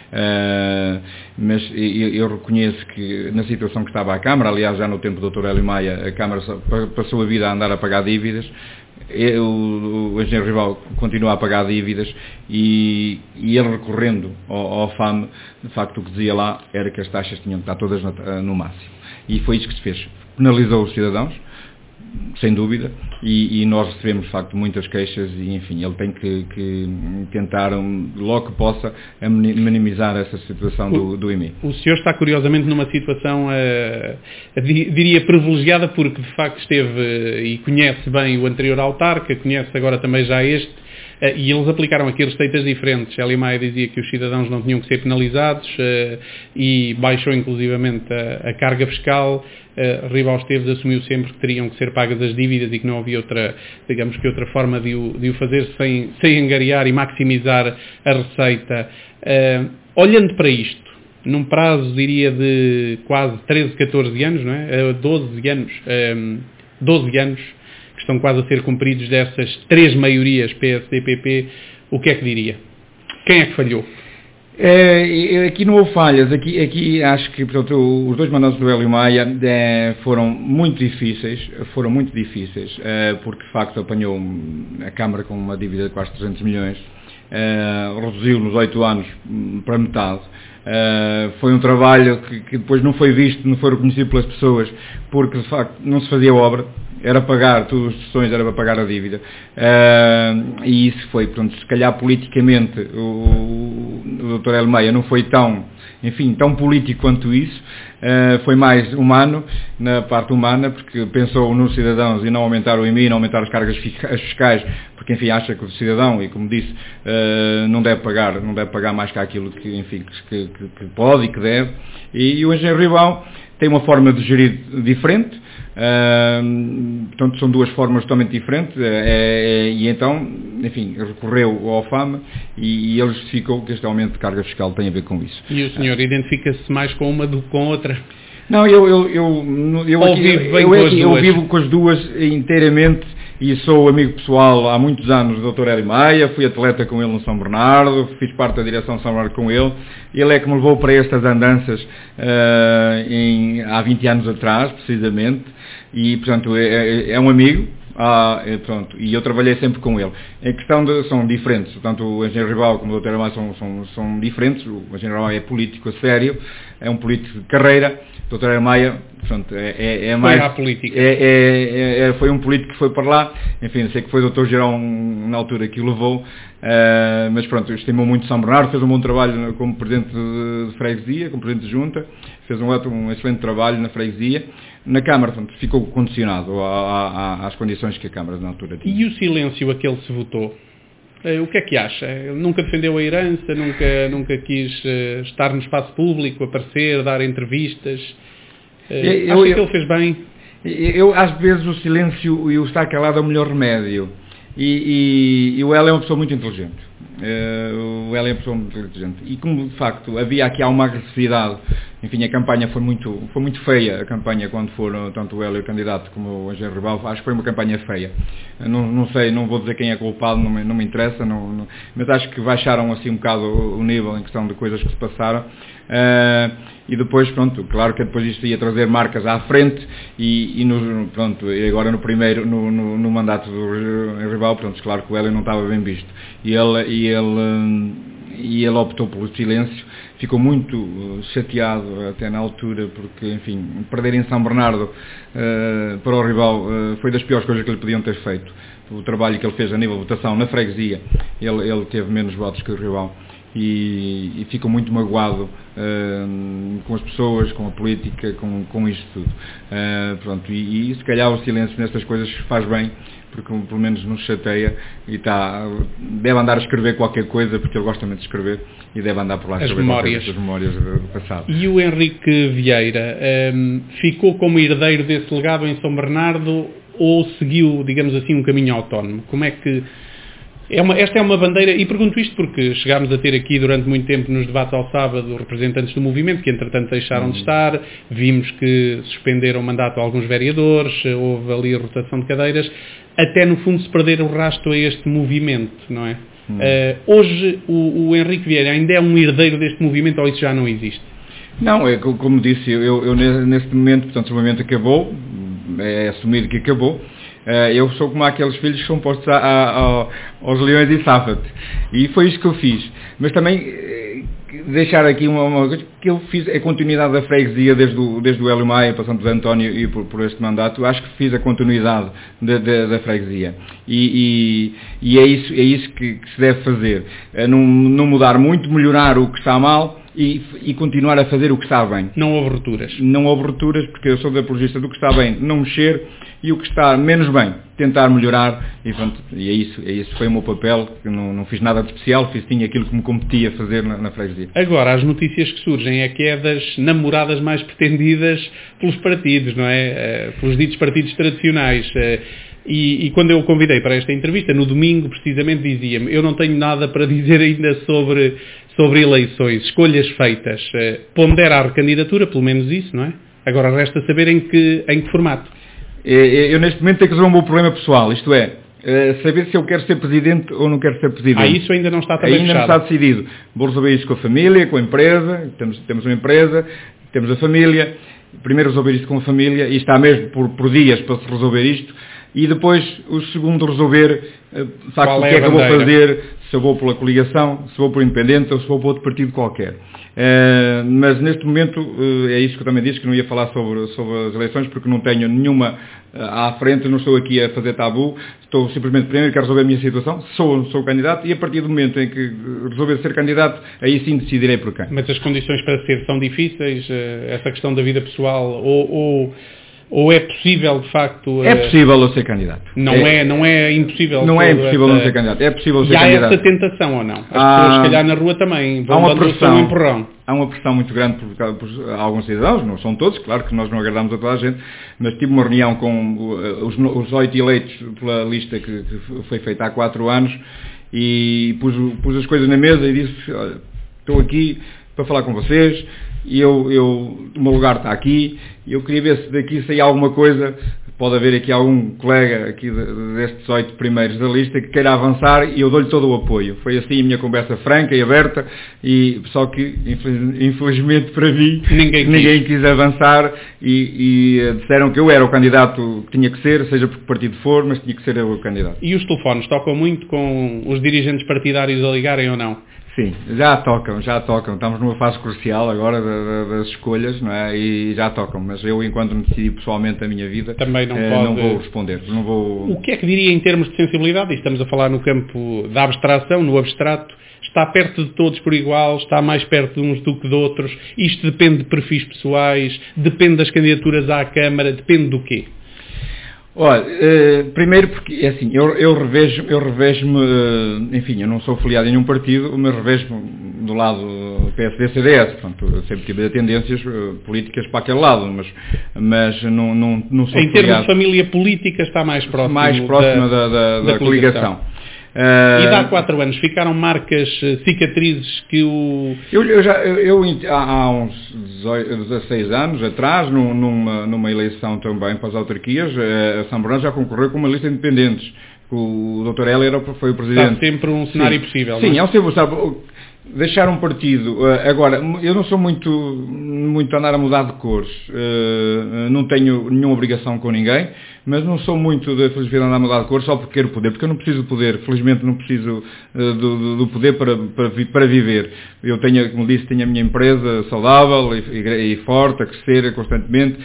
Speaker 2: Mas eu reconheço que na situação que estava a Câmara, aliás, já no tempo do Dr. Hélio Maia, a Câmara passou a vida a andar a pagar dívidas. O engenheiro Rival continua a pagar dívidas e ele recorrendo ao FAM, de facto o que dizia lá era que as taxas tinham que estar todas no máximo. E foi isso que se fez. Penalizou os cidadãos, sem dúvida, e nós recebemos de facto muitas queixas e, enfim, ele tem que tentar, logo que possa, minimizar essa situação do IMI.
Speaker 1: O senhor está curiosamente numa situação, diria, privilegiada, porque de facto esteve e conhece bem o anterior autarca, conhece agora também já este, e eles aplicaram aqui receitas diferentes. Hélio Maia dizia que os cidadãos não tinham que ser penalizados e baixou inclusivamente a carga fiscal. Ribal Esteves assumiu sempre que teriam que ser pagas as dívidas e que não havia outra forma de o fazer sem angariar e maximizar a receita. Olhando para isto, num prazo, diria, de quase 13, 14 anos, não é? 12 anos, que estão quase a ser cumpridos dessas 3 maiorias PSD-PP, o que é que diria? Quem é que falhou?
Speaker 2: Aqui não houve falhas, aqui acho que, portanto, os 2 mandatos do Hélio Maia foram muito difíceis, porque de facto apanhou a Câmara com uma dívida de quase 300 milhões, reduziu nos 8 anos para metade. Foi um trabalho que depois não foi visto, não foi reconhecido pelas pessoas, porque de facto não se fazia obra, era pagar, todas as sessões era para pagar a dívida, e isso foi, portanto, se calhar politicamente o Dr. Hélio Maia não foi tão político quanto isso, foi mais humano, na parte humana, porque pensou nos cidadãos e não aumentar o IMI, não aumentar as cargas fiscais, porque, enfim, acha que o cidadão, e como disse, não deve pagar mais que aquilo que pode e que deve, e o engenheiro Ribal tem uma forma de gerir diferente, portanto são 2 formas totalmente diferentes, e então, enfim, recorreu ao FAM e ele justificou que este aumento de carga fiscal tem a ver com isso.
Speaker 1: E o senhor identifica-se mais com uma do que com outra?
Speaker 2: Não, eu vivo com as duas inteiramente e sou amigo pessoal há muitos anos do Dr. Hélio Maia, fui atleta com ele no São Bernardo, fiz parte da direção de São Bernardo com ele. Ele é que me levou para estas andanças há 20 anos atrás, precisamente, e, portanto, é um amigo. Pronto, e eu trabalhei sempre com ele. Em questão são diferentes, tanto o engenheiro Ribal como o Dr. Maia são diferentes. O engenheiro Ribal é político a sério, é um político de carreira. O Dr. Maia, portanto, é mais...
Speaker 1: Foi à política.
Speaker 2: Foi um político que foi para lá. Enfim, sei que foi o Dr. Gerão na altura que o levou, mas pronto, estimou muito São Bernardo, fez um bom trabalho como presidente de freguesia, como presidente de junta, fez um excelente trabalho na freguesia. Na Câmara, portanto, ficou condicionado às condições que a Câmara na altura tinha.
Speaker 1: E o silêncio a que ele se votou? O que é que acha? Nunca defendeu a herança, nunca quis estar no espaço público, aparecer, dar entrevistas? Acha que ele fez bem?
Speaker 2: Às vezes o silêncio e o estar calado é o melhor remédio. E o Hélio é uma pessoa muito inteligente. O Hélio é uma pessoa muito inteligente. E como de facto havia aqui uma agressividade, enfim, a campanha foi muito feia, a campanha quando foram tanto o Hélio candidato como o engenheiro Ribal, acho que foi uma campanha feia. Não sei, não vou dizer quem é culpado, não me interessa, mas acho que baixaram assim um bocado o nível em questão de coisas que se passaram. E depois, pronto, claro que depois isto ia trazer marcas à frente e agora no primeiro, no mandato do Ribal, pronto, claro que o Hélio não estava bem visto. E ele optou pelo silêncio, ficou muito chateado até na altura, porque, enfim, perder em São Bernardo para o Ribal foi das piores coisas que lhe podiam ter feito. O trabalho que ele fez a nível de votação na freguesia, ele teve menos votos que o Ribal. E ficou muito magoado com as pessoas, com a política, com isto tudo. Pronto, e se calhar o silêncio nestas coisas faz bem, porque pelo menos nos chateia e deve andar a escrever qualquer coisa, porque ele gosta muito de escrever e deve andar por lá a escrever as memórias do passado.
Speaker 1: E o Henrique Vieira ficou como herdeiro desse legado em São Bernardo ou seguiu, digamos assim, um caminho autónomo? Como é que... Esta é uma bandeira, e pergunto isto porque chegámos a ter aqui durante muito tempo nos debates ao sábado representantes do movimento que entretanto deixaram de estar, vimos que suspenderam o mandato a alguns vereadores, houve ali a rotação de cadeiras, até no fundo se perder o rastro a este movimento, não é? Hoje o Henrique Vieira ainda é um herdeiro deste movimento ou isso já não existe?
Speaker 2: Não, como disse, eu neste momento, portanto o movimento acabou, é assumido que acabou. Eu sou como aqueles filhos que são postos aos leões e safa-te. E foi isso que eu fiz. Mas também deixar aqui uma coisa que eu fiz, a continuidade da freguesia desde o Hélio Maia, passando por António e por este mandato, acho que fiz a continuidade da freguesia. E é isso que se deve fazer. Não mudar muito, melhorar o que está mal, e continuar a fazer o que está bem.
Speaker 1: Não houve rupturas?
Speaker 2: Não houve rupturas, porque eu sou da apologista do que está bem, não mexer, e o que está menos bem, tentar melhorar, e pronto, e é isso foi o meu papel, eu não fiz nada de especial, tinha aquilo que me competia a fazer na freguesia.
Speaker 1: Agora, as notícias que surgem é que é das namoradas mais pretendidas pelos partidos, não é? Pelos ditos partidos tradicionais. E quando eu o convidei para esta entrevista, no domingo, precisamente, dizia-me, eu não tenho nada para dizer ainda sobre eleições, escolhas feitas. Pondera a recandidatura, pelo menos isso, não é? Agora resta saber em que formato.
Speaker 2: Eu neste momento tenho que resolver um meu problema pessoal, isto é, saber se eu quero ser presidente ou não quero ser presidente.
Speaker 1: Isso ainda não está também
Speaker 2: fechado. Ainda não está decidido. Vou resolver isto com a família, com a empresa, temos uma empresa, temos a família, primeiro resolver isto com a família, e está mesmo por dias para se resolver isto, e depois o segundo resolver o que é que eu vou fazer, se eu vou pela coligação, se vou por independente ou se vou por outro partido qualquer. Mas neste momento é isso que eu também disse, que não ia falar sobre as eleições, porque não tenho nenhuma à frente, não estou aqui a fazer tabu, estou simplesmente primeiro, quero resolver a minha situação, sou candidato, e a partir do momento em que resolver ser candidato, aí sim decidirei por quem.
Speaker 1: Mas as condições para ser são difíceis, essa questão da vida pessoal, ou é possível, de facto...
Speaker 2: É possível eu ser candidato.
Speaker 1: Não é impossível.
Speaker 2: Não é impossível não ser candidato. É possível ser candidato.
Speaker 1: E há essa tentação ou não? As pessoas, se calhar, na rua também vão dando o seu empurrão.
Speaker 2: Há uma pressão muito grande por alguns cidadãos, não são todos, claro que nós não agradamos a toda a gente, mas tive uma reunião com os 8 eleitos pela lista que foi feita há 4 anos e pus as coisas na mesa e disse, olha, estou aqui para falar com vocês, o meu lugar está aqui, e eu queria ver se daqui saía alguma coisa. Pode haver aqui algum colega aqui destes 8 primeiros da lista que queira avançar e eu dou-lhe todo o apoio. Foi assim a minha conversa franca e aberta, e só que infelizmente para mim ninguém quis avançar e disseram que eu era o candidato que tinha que ser, seja por que partido for, mas tinha que ser eu o candidato.
Speaker 1: E os telefones tocam muito com os dirigentes partidários a ligarem ou não?
Speaker 2: Sim, já tocam. Estamos numa fase crucial agora das escolhas, não é? E já tocam, mas eu, enquanto me decidi pessoalmente a minha vida,
Speaker 1: também
Speaker 2: não vou responder. Não vou...
Speaker 1: O que é que diria em termos de sensibilidade? E estamos a falar no campo da abstração, no abstrato. Está perto de todos por igual, está mais perto de uns do que de outros. Isto depende de perfis pessoais, depende das candidaturas à Câmara, depende do quê?
Speaker 2: Olha, primeiro porque, é assim, eu revejo-me, enfim, eu não sou filiado em nenhum partido, mas revejo-me do lado PSD-CDS, portanto, eu sempre tive tendências políticas para aquele lado, mas não sou filiado.
Speaker 1: Em termos de família política está mais próximo
Speaker 2: da coligação.
Speaker 1: E de há 4 anos ficaram marcas, cicatrizes que o...
Speaker 2: Eu há uns 16 anos atrás, numa eleição também para as autarquias, a São Bernardo já concorreu com uma lista de independentes. O Dr. Heller foi o presidente.
Speaker 1: Está sempre um cenário possível.
Speaker 2: Sim, é sempre, sabe, deixar um partido. Agora, eu não sou muito a andar a mudar de cores. Não tenho nenhuma obrigação com ninguém, mas não sou muito de felizmente andar a mudar de cores só porque quero poder, porque eu não preciso de poder. Felizmente não preciso do poder para viver. Eu tenho, como disse, tenho a minha empresa saudável e forte, a crescer constantemente,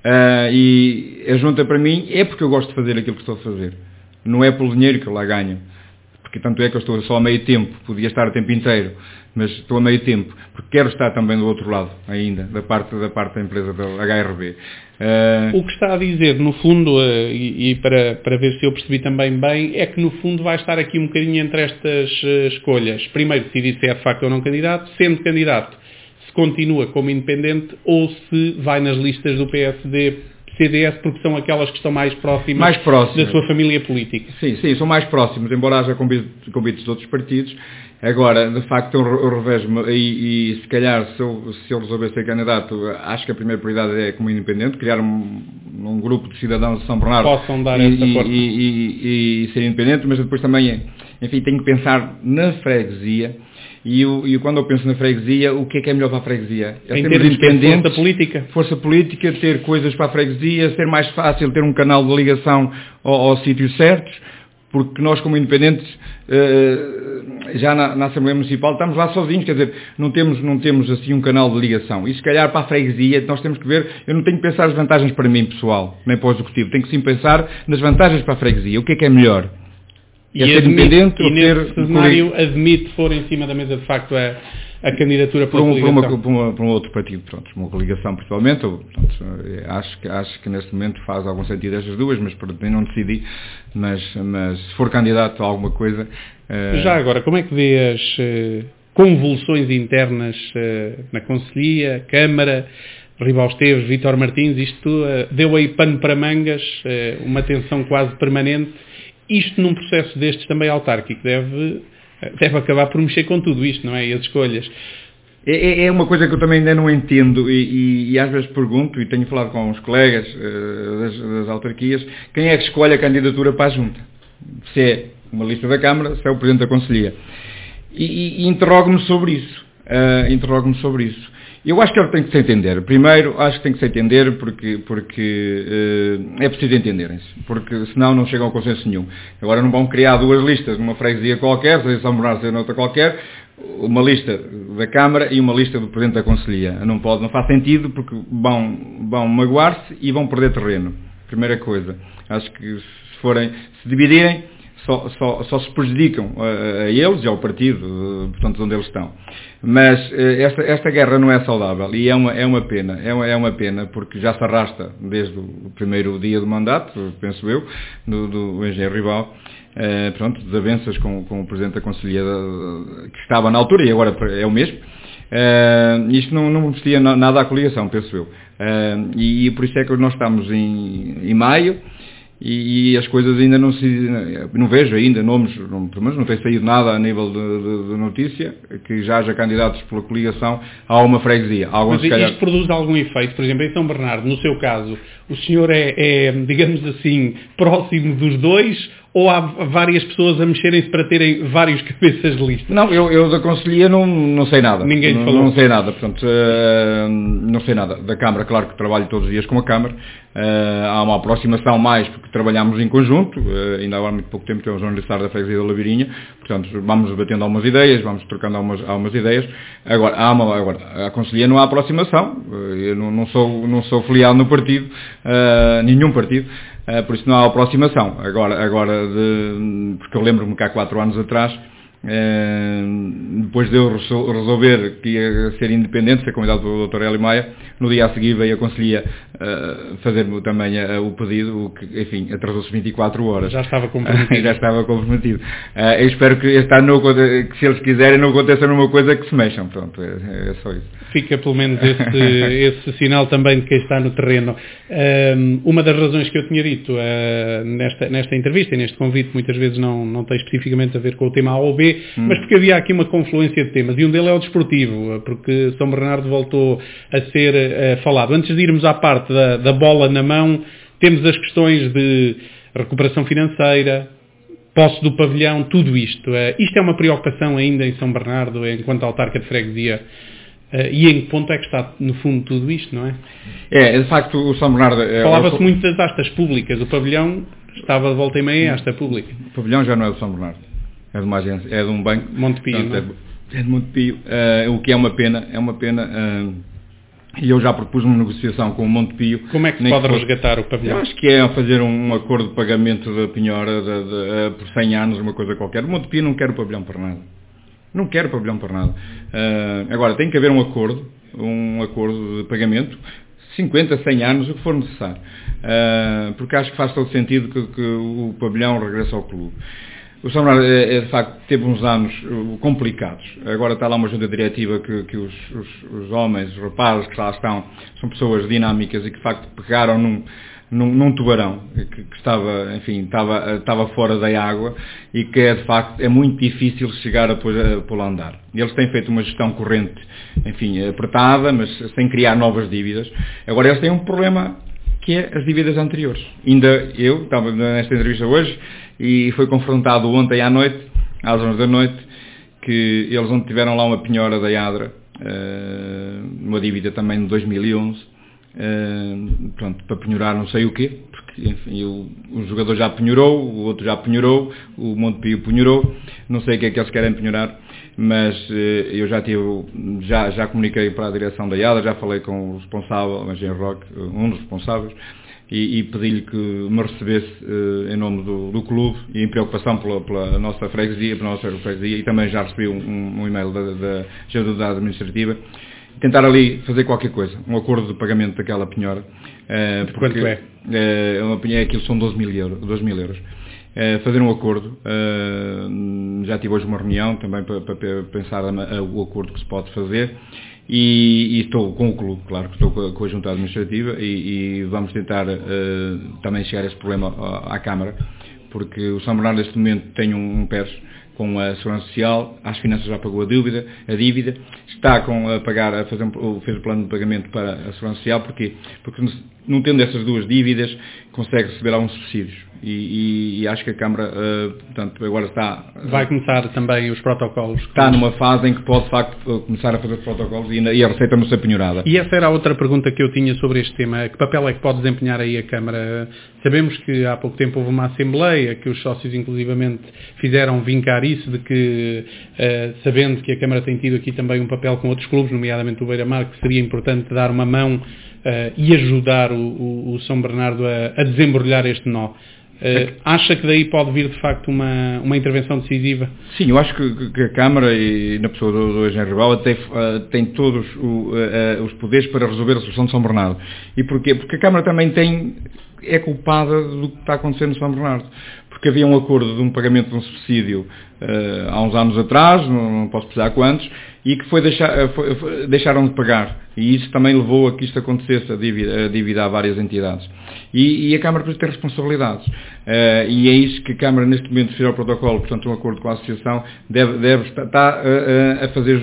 Speaker 2: e a junta para mim é porque eu gosto de fazer aquilo que estou a fazer. Não é pelo dinheiro que eu lá ganho. Porque tanto é que eu estou só a meio tempo, podia estar o tempo inteiro, mas estou a meio tempo, porque quero estar também do outro lado ainda, da parte da empresa da HRB.
Speaker 1: O que está a dizer, no fundo, e para ver se eu percebi também bem, é que no fundo vai estar aqui um bocadinho entre estas escolhas. Primeiro decidir se é de facto ou não candidato, sendo candidato, se continua como independente ou se vai nas listas do PSD, CDS, porque são aquelas que estão mais próximas da sua família política.
Speaker 2: Sim, são mais próximos, embora haja convites de outros partidos. Agora, de facto, eu revejo-me e se calhar, se eu resolver ser candidato, acho que a primeira prioridade é como independente, criar um grupo de cidadãos de São Bernardo
Speaker 1: possam dar essa força
Speaker 2: e ser independente, mas depois também, enfim, tenho que pensar na freguesia. E quando eu penso na freguesia, o que é melhor para a freguesia?
Speaker 1: Em termos de força política?
Speaker 2: Força política, ter coisas para a freguesia, ser mais fácil ter um canal de ligação aos sítios certos, porque nós como independentes, já na Assembleia Municipal, estamos lá sozinhos, quer dizer, não temos assim um canal de ligação. E se calhar para a freguesia, nós temos que ver, eu não tenho que pensar as vantagens para mim pessoal, nem para o Executivo, tenho que sim pensar nas vantagens para a freguesia, o que é melhor?
Speaker 1: E nesse cenário admite pôr em cima da mesa de facto a candidatura para
Speaker 2: um outro partido, pronto, uma coligação principalmente, pronto, acho que neste momento faz algum sentido estas duas, mas pronto, não decidi, mas se for candidato a alguma coisa...
Speaker 1: Já agora, como é que vê as convulsões internas na Conselhia, Câmara, Ribal Esteves, Vítor Martins, isto deu aí pano para mangas, uma tensão quase permanente. Isto num processo destes também autárquico deve acabar por mexer com tudo isto, não é? E as escolhas.
Speaker 2: É uma coisa que eu também ainda não entendo e às vezes pergunto, e tenho falado com os colegas das autarquias, quem é que escolhe a candidatura para a Junta? Se é uma lista da Câmara, se é o Presidente da Conselhia. E interrogo-me sobre isso. Eu acho que ele tem que se entender. Primeiro, acho que tem que se entender porque é preciso entenderem-se. Porque senão não chegam a consenso nenhum. Agora não vão criar duas listas numa freguesia qualquer, seja São Bernardo, seja noutra qualquer, uma lista da Câmara e uma lista do Presidente da Conselhia. Não faz sentido porque vão magoar-se e vão perder terreno. Primeira coisa. Acho que se dividirem, só se prejudicam a eles e ao partido, portanto, onde eles estão. Mas esta guerra não é saudável e é uma pena. É uma pena porque já se arrasta desde o primeiro dia do mandato, penso eu, do engenheiro Ribal, pronto, desavenças com o Presidente da Conselhia que estava na altura e agora é o mesmo. Isto não vestia nada à coligação, penso eu. E por isso é que nós estamos em maio. e as coisas ainda não vejo ainda nomes, pelo menos não tem saído nada a nível de notícia, que já haja candidatos pela coligação a uma freguesia.
Speaker 1: Mas isto produz algum efeito? Por exemplo, em São Bernardo, no seu caso, o senhor é, digamos assim, próximo dos dois, ou há várias pessoas a mexerem-se para terem vários cabeças de lista?
Speaker 2: Não, eu da Conselhia não sei nada.
Speaker 1: Ninguém lhe falou?
Speaker 2: Não sei nada, portanto, não sei nada. Da Câmara, claro que trabalho todos os dias com a Câmara. Há uma aproximação mais, porque trabalhamos em conjunto. Ainda há muito pouco tempo temos um aniversário da freguesia da Lavirinha. Portanto, vamos debatendo algumas ideias, vamos trocando algumas ideias. Agora, a Conselhia não há aproximação. Eu não sou filiado no partido, nenhum partido. Por isso não há aproximação. Agora porque eu lembro-me que há 4 anos atrás, depois de eu resolver que ia ser independente, ser convidado pelo Dr. Hélio Maia, no dia a seguir veio a Conselhia fazer-me também o pedido, o que, enfim, atrasou-se 24 horas.
Speaker 1: Já estava comprometido.
Speaker 2: Já estava comprometido. Eu espero que este ano, que se eles quiserem, não aconteça a mesma coisa, que se mexam. Pronto, é só isso.
Speaker 1: Fica pelo menos esse sinal também de quem está no terreno. Uma das razões que eu tinha dito nesta entrevista e neste convite, muitas vezes não tem especificamente a ver com o tema A ou B, mas porque havia aqui uma confluência de temas, e um deles é o desportivo, porque São Bernardo voltou a ser falado. Antes de irmos à parte da bola na mão, temos as questões de recuperação financeira, posse do pavilhão, tudo isto. Isto é uma preocupação ainda em São Bernardo, enquanto autarca de freguesia, e em que ponto é que está, no fundo, tudo isto, não é?
Speaker 2: De facto, o São Bernardo...
Speaker 1: Falava-se muito das astas públicas, o pavilhão estava de volta e meia em asta pública.
Speaker 2: O pavilhão já não é do São Bernardo, é de uma agência, é de um banco.
Speaker 1: Montepio,
Speaker 2: portanto, é de Montepio, o que é uma pena, e eu já propus uma negociação com o Montepio.
Speaker 1: Como é que se pode resgatar o pavilhão?
Speaker 2: Eu acho que é fazer um acordo de pagamento da penhora por 100 anos, uma coisa qualquer. O Montepio não quer o pavilhão para nada. Não quer o pavilhão para nada. Agora, tem que haver um acordo de pagamento, 50, 100 anos, o que for necessário. Porque acho que faz todo sentido que o pavilhão regresse ao clube. O São Bernardo, de facto, teve uns anos complicados. Agora está lá uma junta diretiva que os homens, os rapazes que lá estão, são pessoas dinâmicas e que, de facto, pegaram num tubarão que estava fora da água e que, de facto, é muito difícil chegar a pô-lo a andar. Eles têm feito uma gestão corrente, enfim, apertada, mas sem criar novas dívidas. Agora, eles têm um problema que é as dívidas anteriores. Ainda eu estava nesta entrevista hoje e foi confrontado ontem à noite, às 11 da noite, que eles onde tiveram lá uma penhora da Adra, uma dívida também de 2011, para penhorar não sei o quê, porque enfim, o jogador já penhorou, o outro já penhorou, o Montepio penhorou, não sei o que é que eles querem penhorar, mas eu já comuniquei para a direção da Adra, já falei com o responsável, o Engenheiro Roque, um dos responsáveis, e pedi-lhe que me recebesse em nome do clube e em preocupação pela nossa freguesia, e também já recebi um e-mail da Gerencia Administrativa, tentar ali fazer qualquer coisa, um acordo de pagamento daquela penhora.
Speaker 1: Quanto é?
Speaker 2: Aquilo são 12 mil euros. Fazer um acordo, já tive hoje uma reunião também para pensar o acordo que se pode fazer. E estou com o clube, claro que estou com a junta administrativa e vamos tentar também chegar a esse problema à Câmara, porque o São Bernardo neste momento tem um PERS com a Segurança Social, às finanças já pagou a dívida, está fez o plano de pagamento para a Segurança Social, porque não tendo essas duas dívidas consegue receber alguns subsídios e acho que a Câmara, portanto, agora
Speaker 1: vai começar também os protocolos.
Speaker 2: Está numa fase em que pode de facto começar a fazer os protocolos e a receita não ser penhorada.
Speaker 1: E essa era a outra pergunta que eu tinha sobre este tema. Que papel é que pode desempenhar aí a Câmara? Sabemos que há pouco tempo houve uma Assembleia, que os sócios inclusivamente fizeram vincar isso, de que, sabendo que a Câmara tem tido aqui também um papel com outros clubes, nomeadamente o Beira-Mar, que seria importante dar uma mão e ajudar o São Bernardo a desembrulhar este nó. Acha que daí pode vir de facto uma intervenção decisiva?
Speaker 2: Sim, eu acho que a Câmara e na pessoa do Engenheiro Rival tem todos os poderes para resolver a solução de São Bernardo. E porquê? Porque a Câmara também é culpada do que está acontecendo no São Bernardo. Porque havia um acordo de um pagamento de um subsídio há uns anos atrás, não posso precisar quantos, e que deixaram de pagar. E isso também levou a que isto acontecesse, a dívida a várias entidades. E a Câmara precisa ter responsabilidades. E é isso que a Câmara, neste momento, fez ao protocolo, portanto, um acordo com a Associação, deve estar a fazer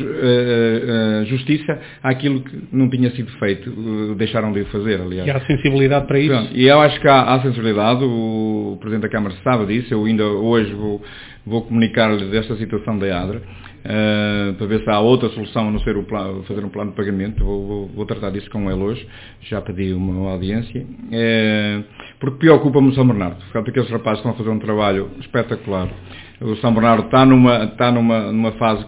Speaker 2: justiça àquilo que não tinha sido feito. Deixaram de o fazer, aliás.
Speaker 1: E há sensibilidade para isso?
Speaker 2: Pronto, e eu acho que há sensibilidade. O Presidente da Câmara sabe disso. Eu ainda hoje vou comunicar-lhe desta situação da ADRA. Para ver se há outra solução a não ser fazer um plano de pagamento. Vou tratar disso com ele hoje, já pedi uma audiência, porque preocupa-me o São Bernardo. Portanto, aqueles rapazes estão a fazer um trabalho espetacular. O São Bernardo está numa fase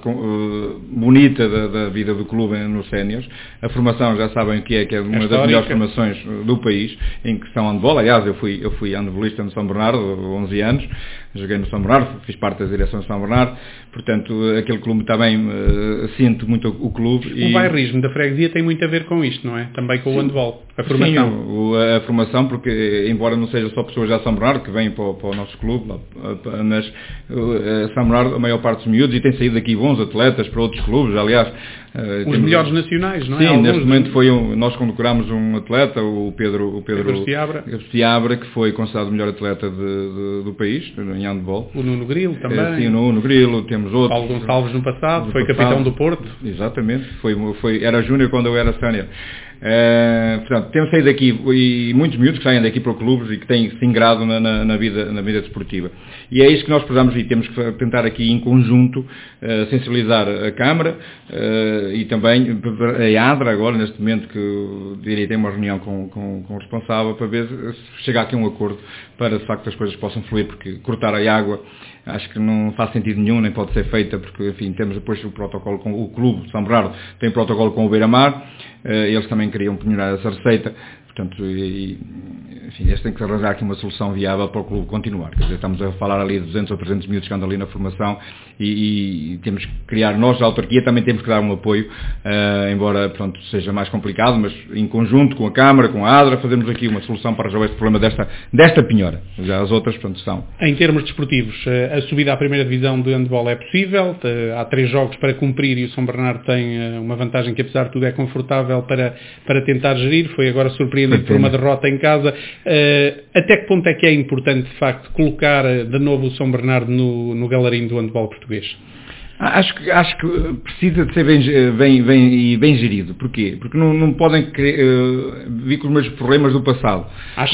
Speaker 2: bonita da vida do clube nos séniores. A formação, já sabem o que é uma das melhores formações do país, em que são handball. Aliás, eu fui handbolista no São Bernardo, 11 anos, joguei no São Bernardo, fiz parte da direção do São Bernardo, portanto, aquele clube também sinto muito o clube.
Speaker 1: O bairrismo da freguesia tem muito a ver com isto, não é? Também com o handball, a formação.
Speaker 2: Sim, a formação, porque embora não seja só pessoas já São Bernardo que vêm para o nosso clube, mas São Bernardo, a maior parte dos miúdos, e tem saído daqui bons atletas para outros clubes, aliás.
Speaker 1: Os melhores nacionais, não é?
Speaker 2: Sim, neste momento nós condecorámos um atleta, o Pedro Seabra, que foi considerado o melhor atleta do país, em handball.
Speaker 1: O Nuno Grilo também.
Speaker 2: Sim, o Nuno Grilo, temos outros.
Speaker 1: Paulo Gonçalves no passado, foi capitão do Porto.
Speaker 2: Exatamente, era júnior quando eu era sénior. Portanto, temos saído daqui, e muitos miúdos que saem daqui para clubes e que têm se ingrado na vida desportiva. E é isso que nós precisamos, e temos que tentar aqui em conjunto sensibilizar a Câmara e também a ADRA agora, neste momento, que diria tem uma reunião com o responsável para ver se chegar aqui a um acordo para de facto as coisas possam fluir, porque cortar a água acho que não faz sentido nenhum, nem pode ser feita, porque enfim, temos depois o protocolo com o clube, São Bernardo tem protocolo com o Beira-Mar, eles também queriam penhorar essa receita, portanto, enfim, eles têm que arranjar aqui uma solução viável para o clube continuar. Quer dizer, estamos a falar ali de 200 ou 300 miúdos que andam ali na formação e temos que criar, nós, a autarquia, também temos que dar um apoio, embora, pronto, seja mais complicado, mas em conjunto com a Câmara, com a ADRA, fazemos aqui uma solução para resolver este problema desta penhora. Já as outras, pronto, são.
Speaker 1: Em termos desportivos, a subida à primeira divisão de handball é possível, há 3 jogos para cumprir e o São Bernardo tem uma vantagem que, apesar de tudo, é confortável para tentar gerir. Foi agora surpreendido por uma derrota em casa. Até que ponto é que é importante, de facto, colocar de novo o São Bernardo no galarim do handball português?
Speaker 2: Acho que precisa de ser bem gerido. Porquê? Porque não podem vir com os mesmos problemas do passado.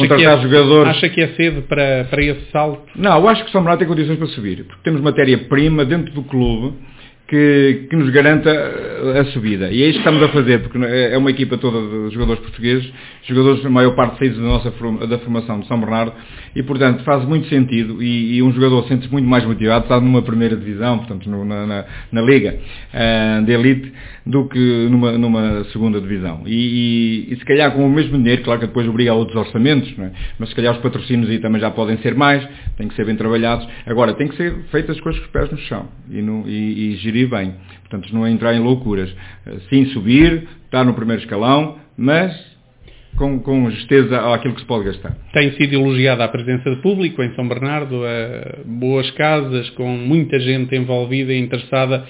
Speaker 1: Acha que é cedo para esse salto?
Speaker 2: Não, eu acho que o São Bernardo tem condições para subir. Porque temos matéria-prima dentro do clube que nos garanta a subida. E é isso que estamos a fazer, porque é uma equipa toda de jogadores portugueses, jogadores, a maior parte saídos da formação de São Bernardo, e portanto faz muito sentido, e um jogador sente-se muito mais motivado, está numa primeira divisão, portanto na Liga de Elite, do que numa segunda divisão. E se calhar com o mesmo dinheiro, claro que depois obriga a outros orçamentos, não é? Mas se calhar os patrocínios aí também já podem ser mais, têm que ser bem trabalhados. Agora, tem que ser feitas as coisas com os pés no chão, e gerir bem. Portanto, não é entrar em loucuras. Sim, subir, estar no primeiro escalão, mas com justeza àquilo que se pode gastar.
Speaker 1: Tem sido elogiada a presença de público em São Bernardo, boas casas, com muita gente envolvida e interessada.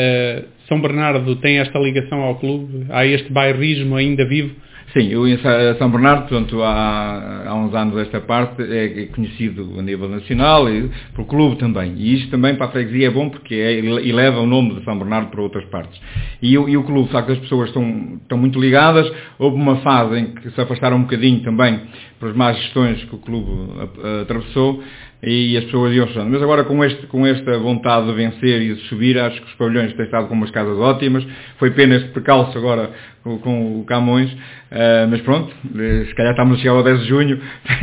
Speaker 1: São Bernardo tem esta ligação ao clube? Há este bairrismo ainda vivo?
Speaker 2: Sim, eu em São Bernardo, portanto, há uns anos esta parte é conhecido a nível nacional e pelo clube também. E isto também para a freguesia é bom porque eleva o nome de São Bernardo para outras partes. E o clube, de facto, as pessoas estão muito ligadas. Houve uma fase em que se afastaram um bocadinho também pelas más gestões que o clube atravessou. E as pessoas iam achando. Mas agora com esta vontade de vencer e de subir, acho que os pavilhões têm estado com umas casas ótimas. Foi pena este percalço agora com o Camões, mas pronto, se calhar estamos a chegar ao 10 de junho,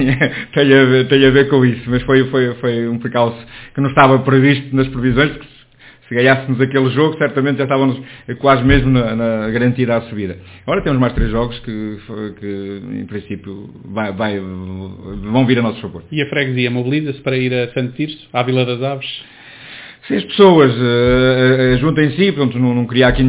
Speaker 2: tem a ver com isso, mas foi um percalço que não estava previsto nas previsões, porque se ganhássemos aquele jogo, certamente já estávamos quase mesmo na garantida à subida. Agora temos mais 3 jogos que em princípio, vão vir a nosso favor.
Speaker 1: E a freguesia mobiliza-se para ir a Santo Tirso, à Vila das Aves?
Speaker 2: Se as pessoas juntem-se, portanto, não criar aqui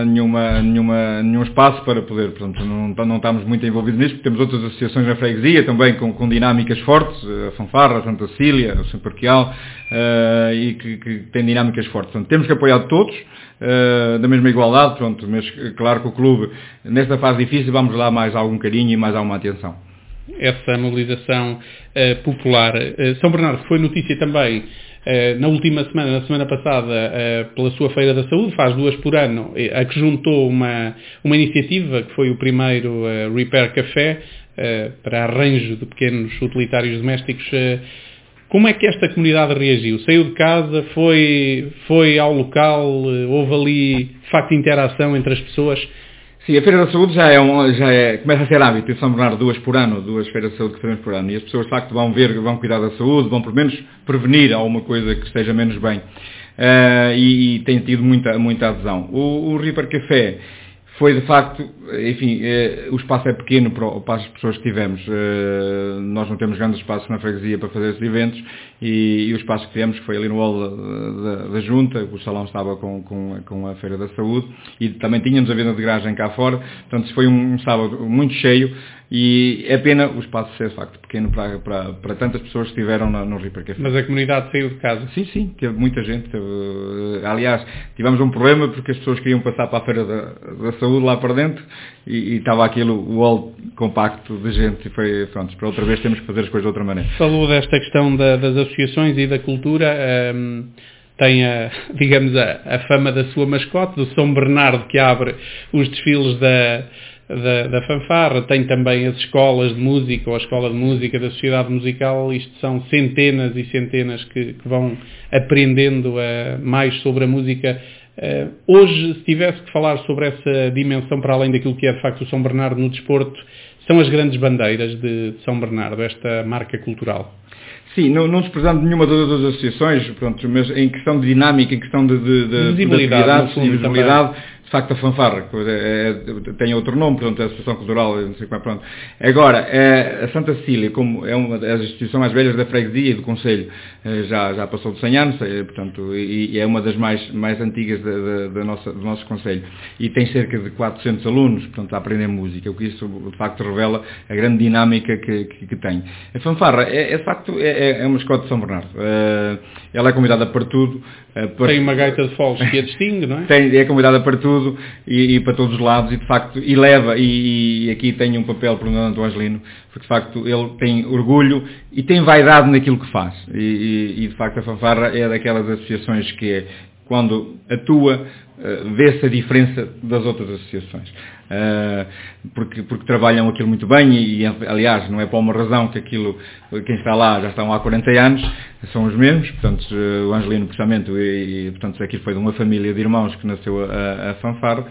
Speaker 2: nenhum espaço para poder, portanto, não estamos muito envolvidos nisso, porque temos outras associações na freguesia também com dinâmicas fortes, a Fanfarra, a Santa Cília, o São Parquial, e que têm dinâmicas fortes. Portanto, temos que apoiar todos, da mesma igualdade, pronto, mas claro que o clube, nesta fase difícil, vamos lá mais algum carinho e mais alguma atenção.
Speaker 1: Essa mobilização popular. São Bernardo foi notícia também na última semana, na semana passada, pela sua Feira da Saúde, faz 2 por ano, a que juntou uma iniciativa que foi o primeiro Repair Café para arranjo de pequenos utilitários domésticos. Como é que esta comunidade reagiu? Saiu de casa, foi ao local, houve ali, de facto, interação entre as pessoas?
Speaker 2: Sim, a Feira da Saúde começa a ser hábito em São Bernardo, 2 por ano, 2 feiras de saúde que fazemos por ano, e as pessoas de facto vão cuidar da saúde, vão pelo menos prevenir alguma coisa que esteja menos bem, e tem tido muita adesão. O Reaper Café foi de facto, enfim, o espaço é pequeno para as pessoas que tivemos, nós não temos grandes espaços na freguesia para fazer esses eventos, e o espaço que tivemos, que foi ali no hall da Junta, o salão estava com a Feira da Saúde, e também tínhamos a venda de garagem cá fora, portanto foi um sábado muito cheio, e é pena o espaço ser de facto pequeno para tantas pessoas que estiveram no Reaper Café.
Speaker 1: Mas a comunidade saiu de casa?
Speaker 2: Sim, teve muita gente. Aliás, tivemos um problema porque as pessoas queriam passar para a Feira da Saúde lá para dentro e estava aquilo, o hall compacto de gente, e foi, pronto, para outra vez temos que fazer as coisas de outra maneira.
Speaker 1: Falou desta questão das associações e da cultura. Tem a fama da sua mascote, do São Bernardo, que abre os desfiles da Fanfarra, tem também as escolas de música, ou a escola de música da Sociedade Musical. Isto são centenas e centenas que vão aprendendo mais sobre a música. Hoje, se tivesse que falar sobre essa dimensão, para além daquilo que é de facto o São Bernardo no desporto, são as grandes bandeiras de São Bernardo, esta marca cultural.
Speaker 2: Sim, não desprezando nenhuma das outras associações, pronto, mas em questão de dinâmica, em questão de atividades e visibilidade, de facto a Fanfarra tem outro nome, portanto, é a Associação Cultural, não sei como é, pronto. Agora, a Santa Cília, como é uma das instituições mais velhas da freguesia e do Conselho, já passou de 100 anos, portanto, e é uma das mais antigas do nosso Conselho, e tem cerca de 400 alunos, portanto, a aprender música, o que isso, de facto, revela a grande dinâmica que tem. A Fanfarra, de facto, é uma mascote de São Bernardo. Ela é convidada para tudo.
Speaker 1: Tem uma gaita de foles que a distingue, não é?
Speaker 2: É convidada para tudo e para todos os lados, e de facto, e leva, e aqui tem um papel predominante do Angelino, porque de facto ele tem orgulho e tem vaidade naquilo que faz. E de facto a Fanfarra é daquelas associações que é, quando atua, vê-se a diferença das outras associações. Porque trabalham aquilo muito bem e, aliás, não é por uma razão que quem está lá já estão há 40 anos, são os mesmos, portanto, o Angelino, precisamente, portanto, aqui foi de uma família de irmãos que nasceu a Fanfarra,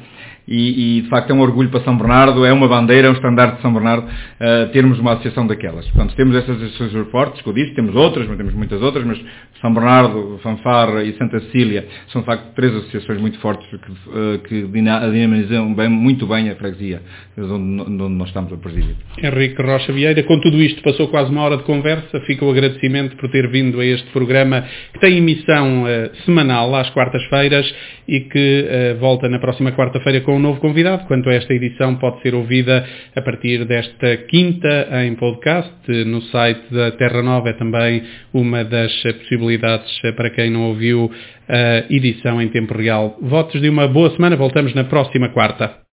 Speaker 2: e de facto é um orgulho para São Bernardo, é uma bandeira, é um estandarte de São Bernardo, termos uma associação daquelas. Portanto, temos essas associações fortes, que eu disse, temos outras, mas temos muitas outras, mas São Bernardo, Fanfarra e Santa Cília são de facto 3 associações muito fortes que dinamizam muito bem a freguesia, onde nós estamos a presidir.
Speaker 1: Henrique Rocha Vieira, com tudo isto passou quase uma hora de conversa, fica o agradecimento por ter vindo a este programa que tem emissão semanal às quartas-feiras e que volta na próxima quarta-feira com um novo convidado. Quanto a esta edição, pode ser ouvida a partir desta quinta em podcast, no site da Terra Nova. É também uma das possibilidades para quem não ouviu a edição em tempo real. Votos de uma boa semana, voltamos na próxima quarta.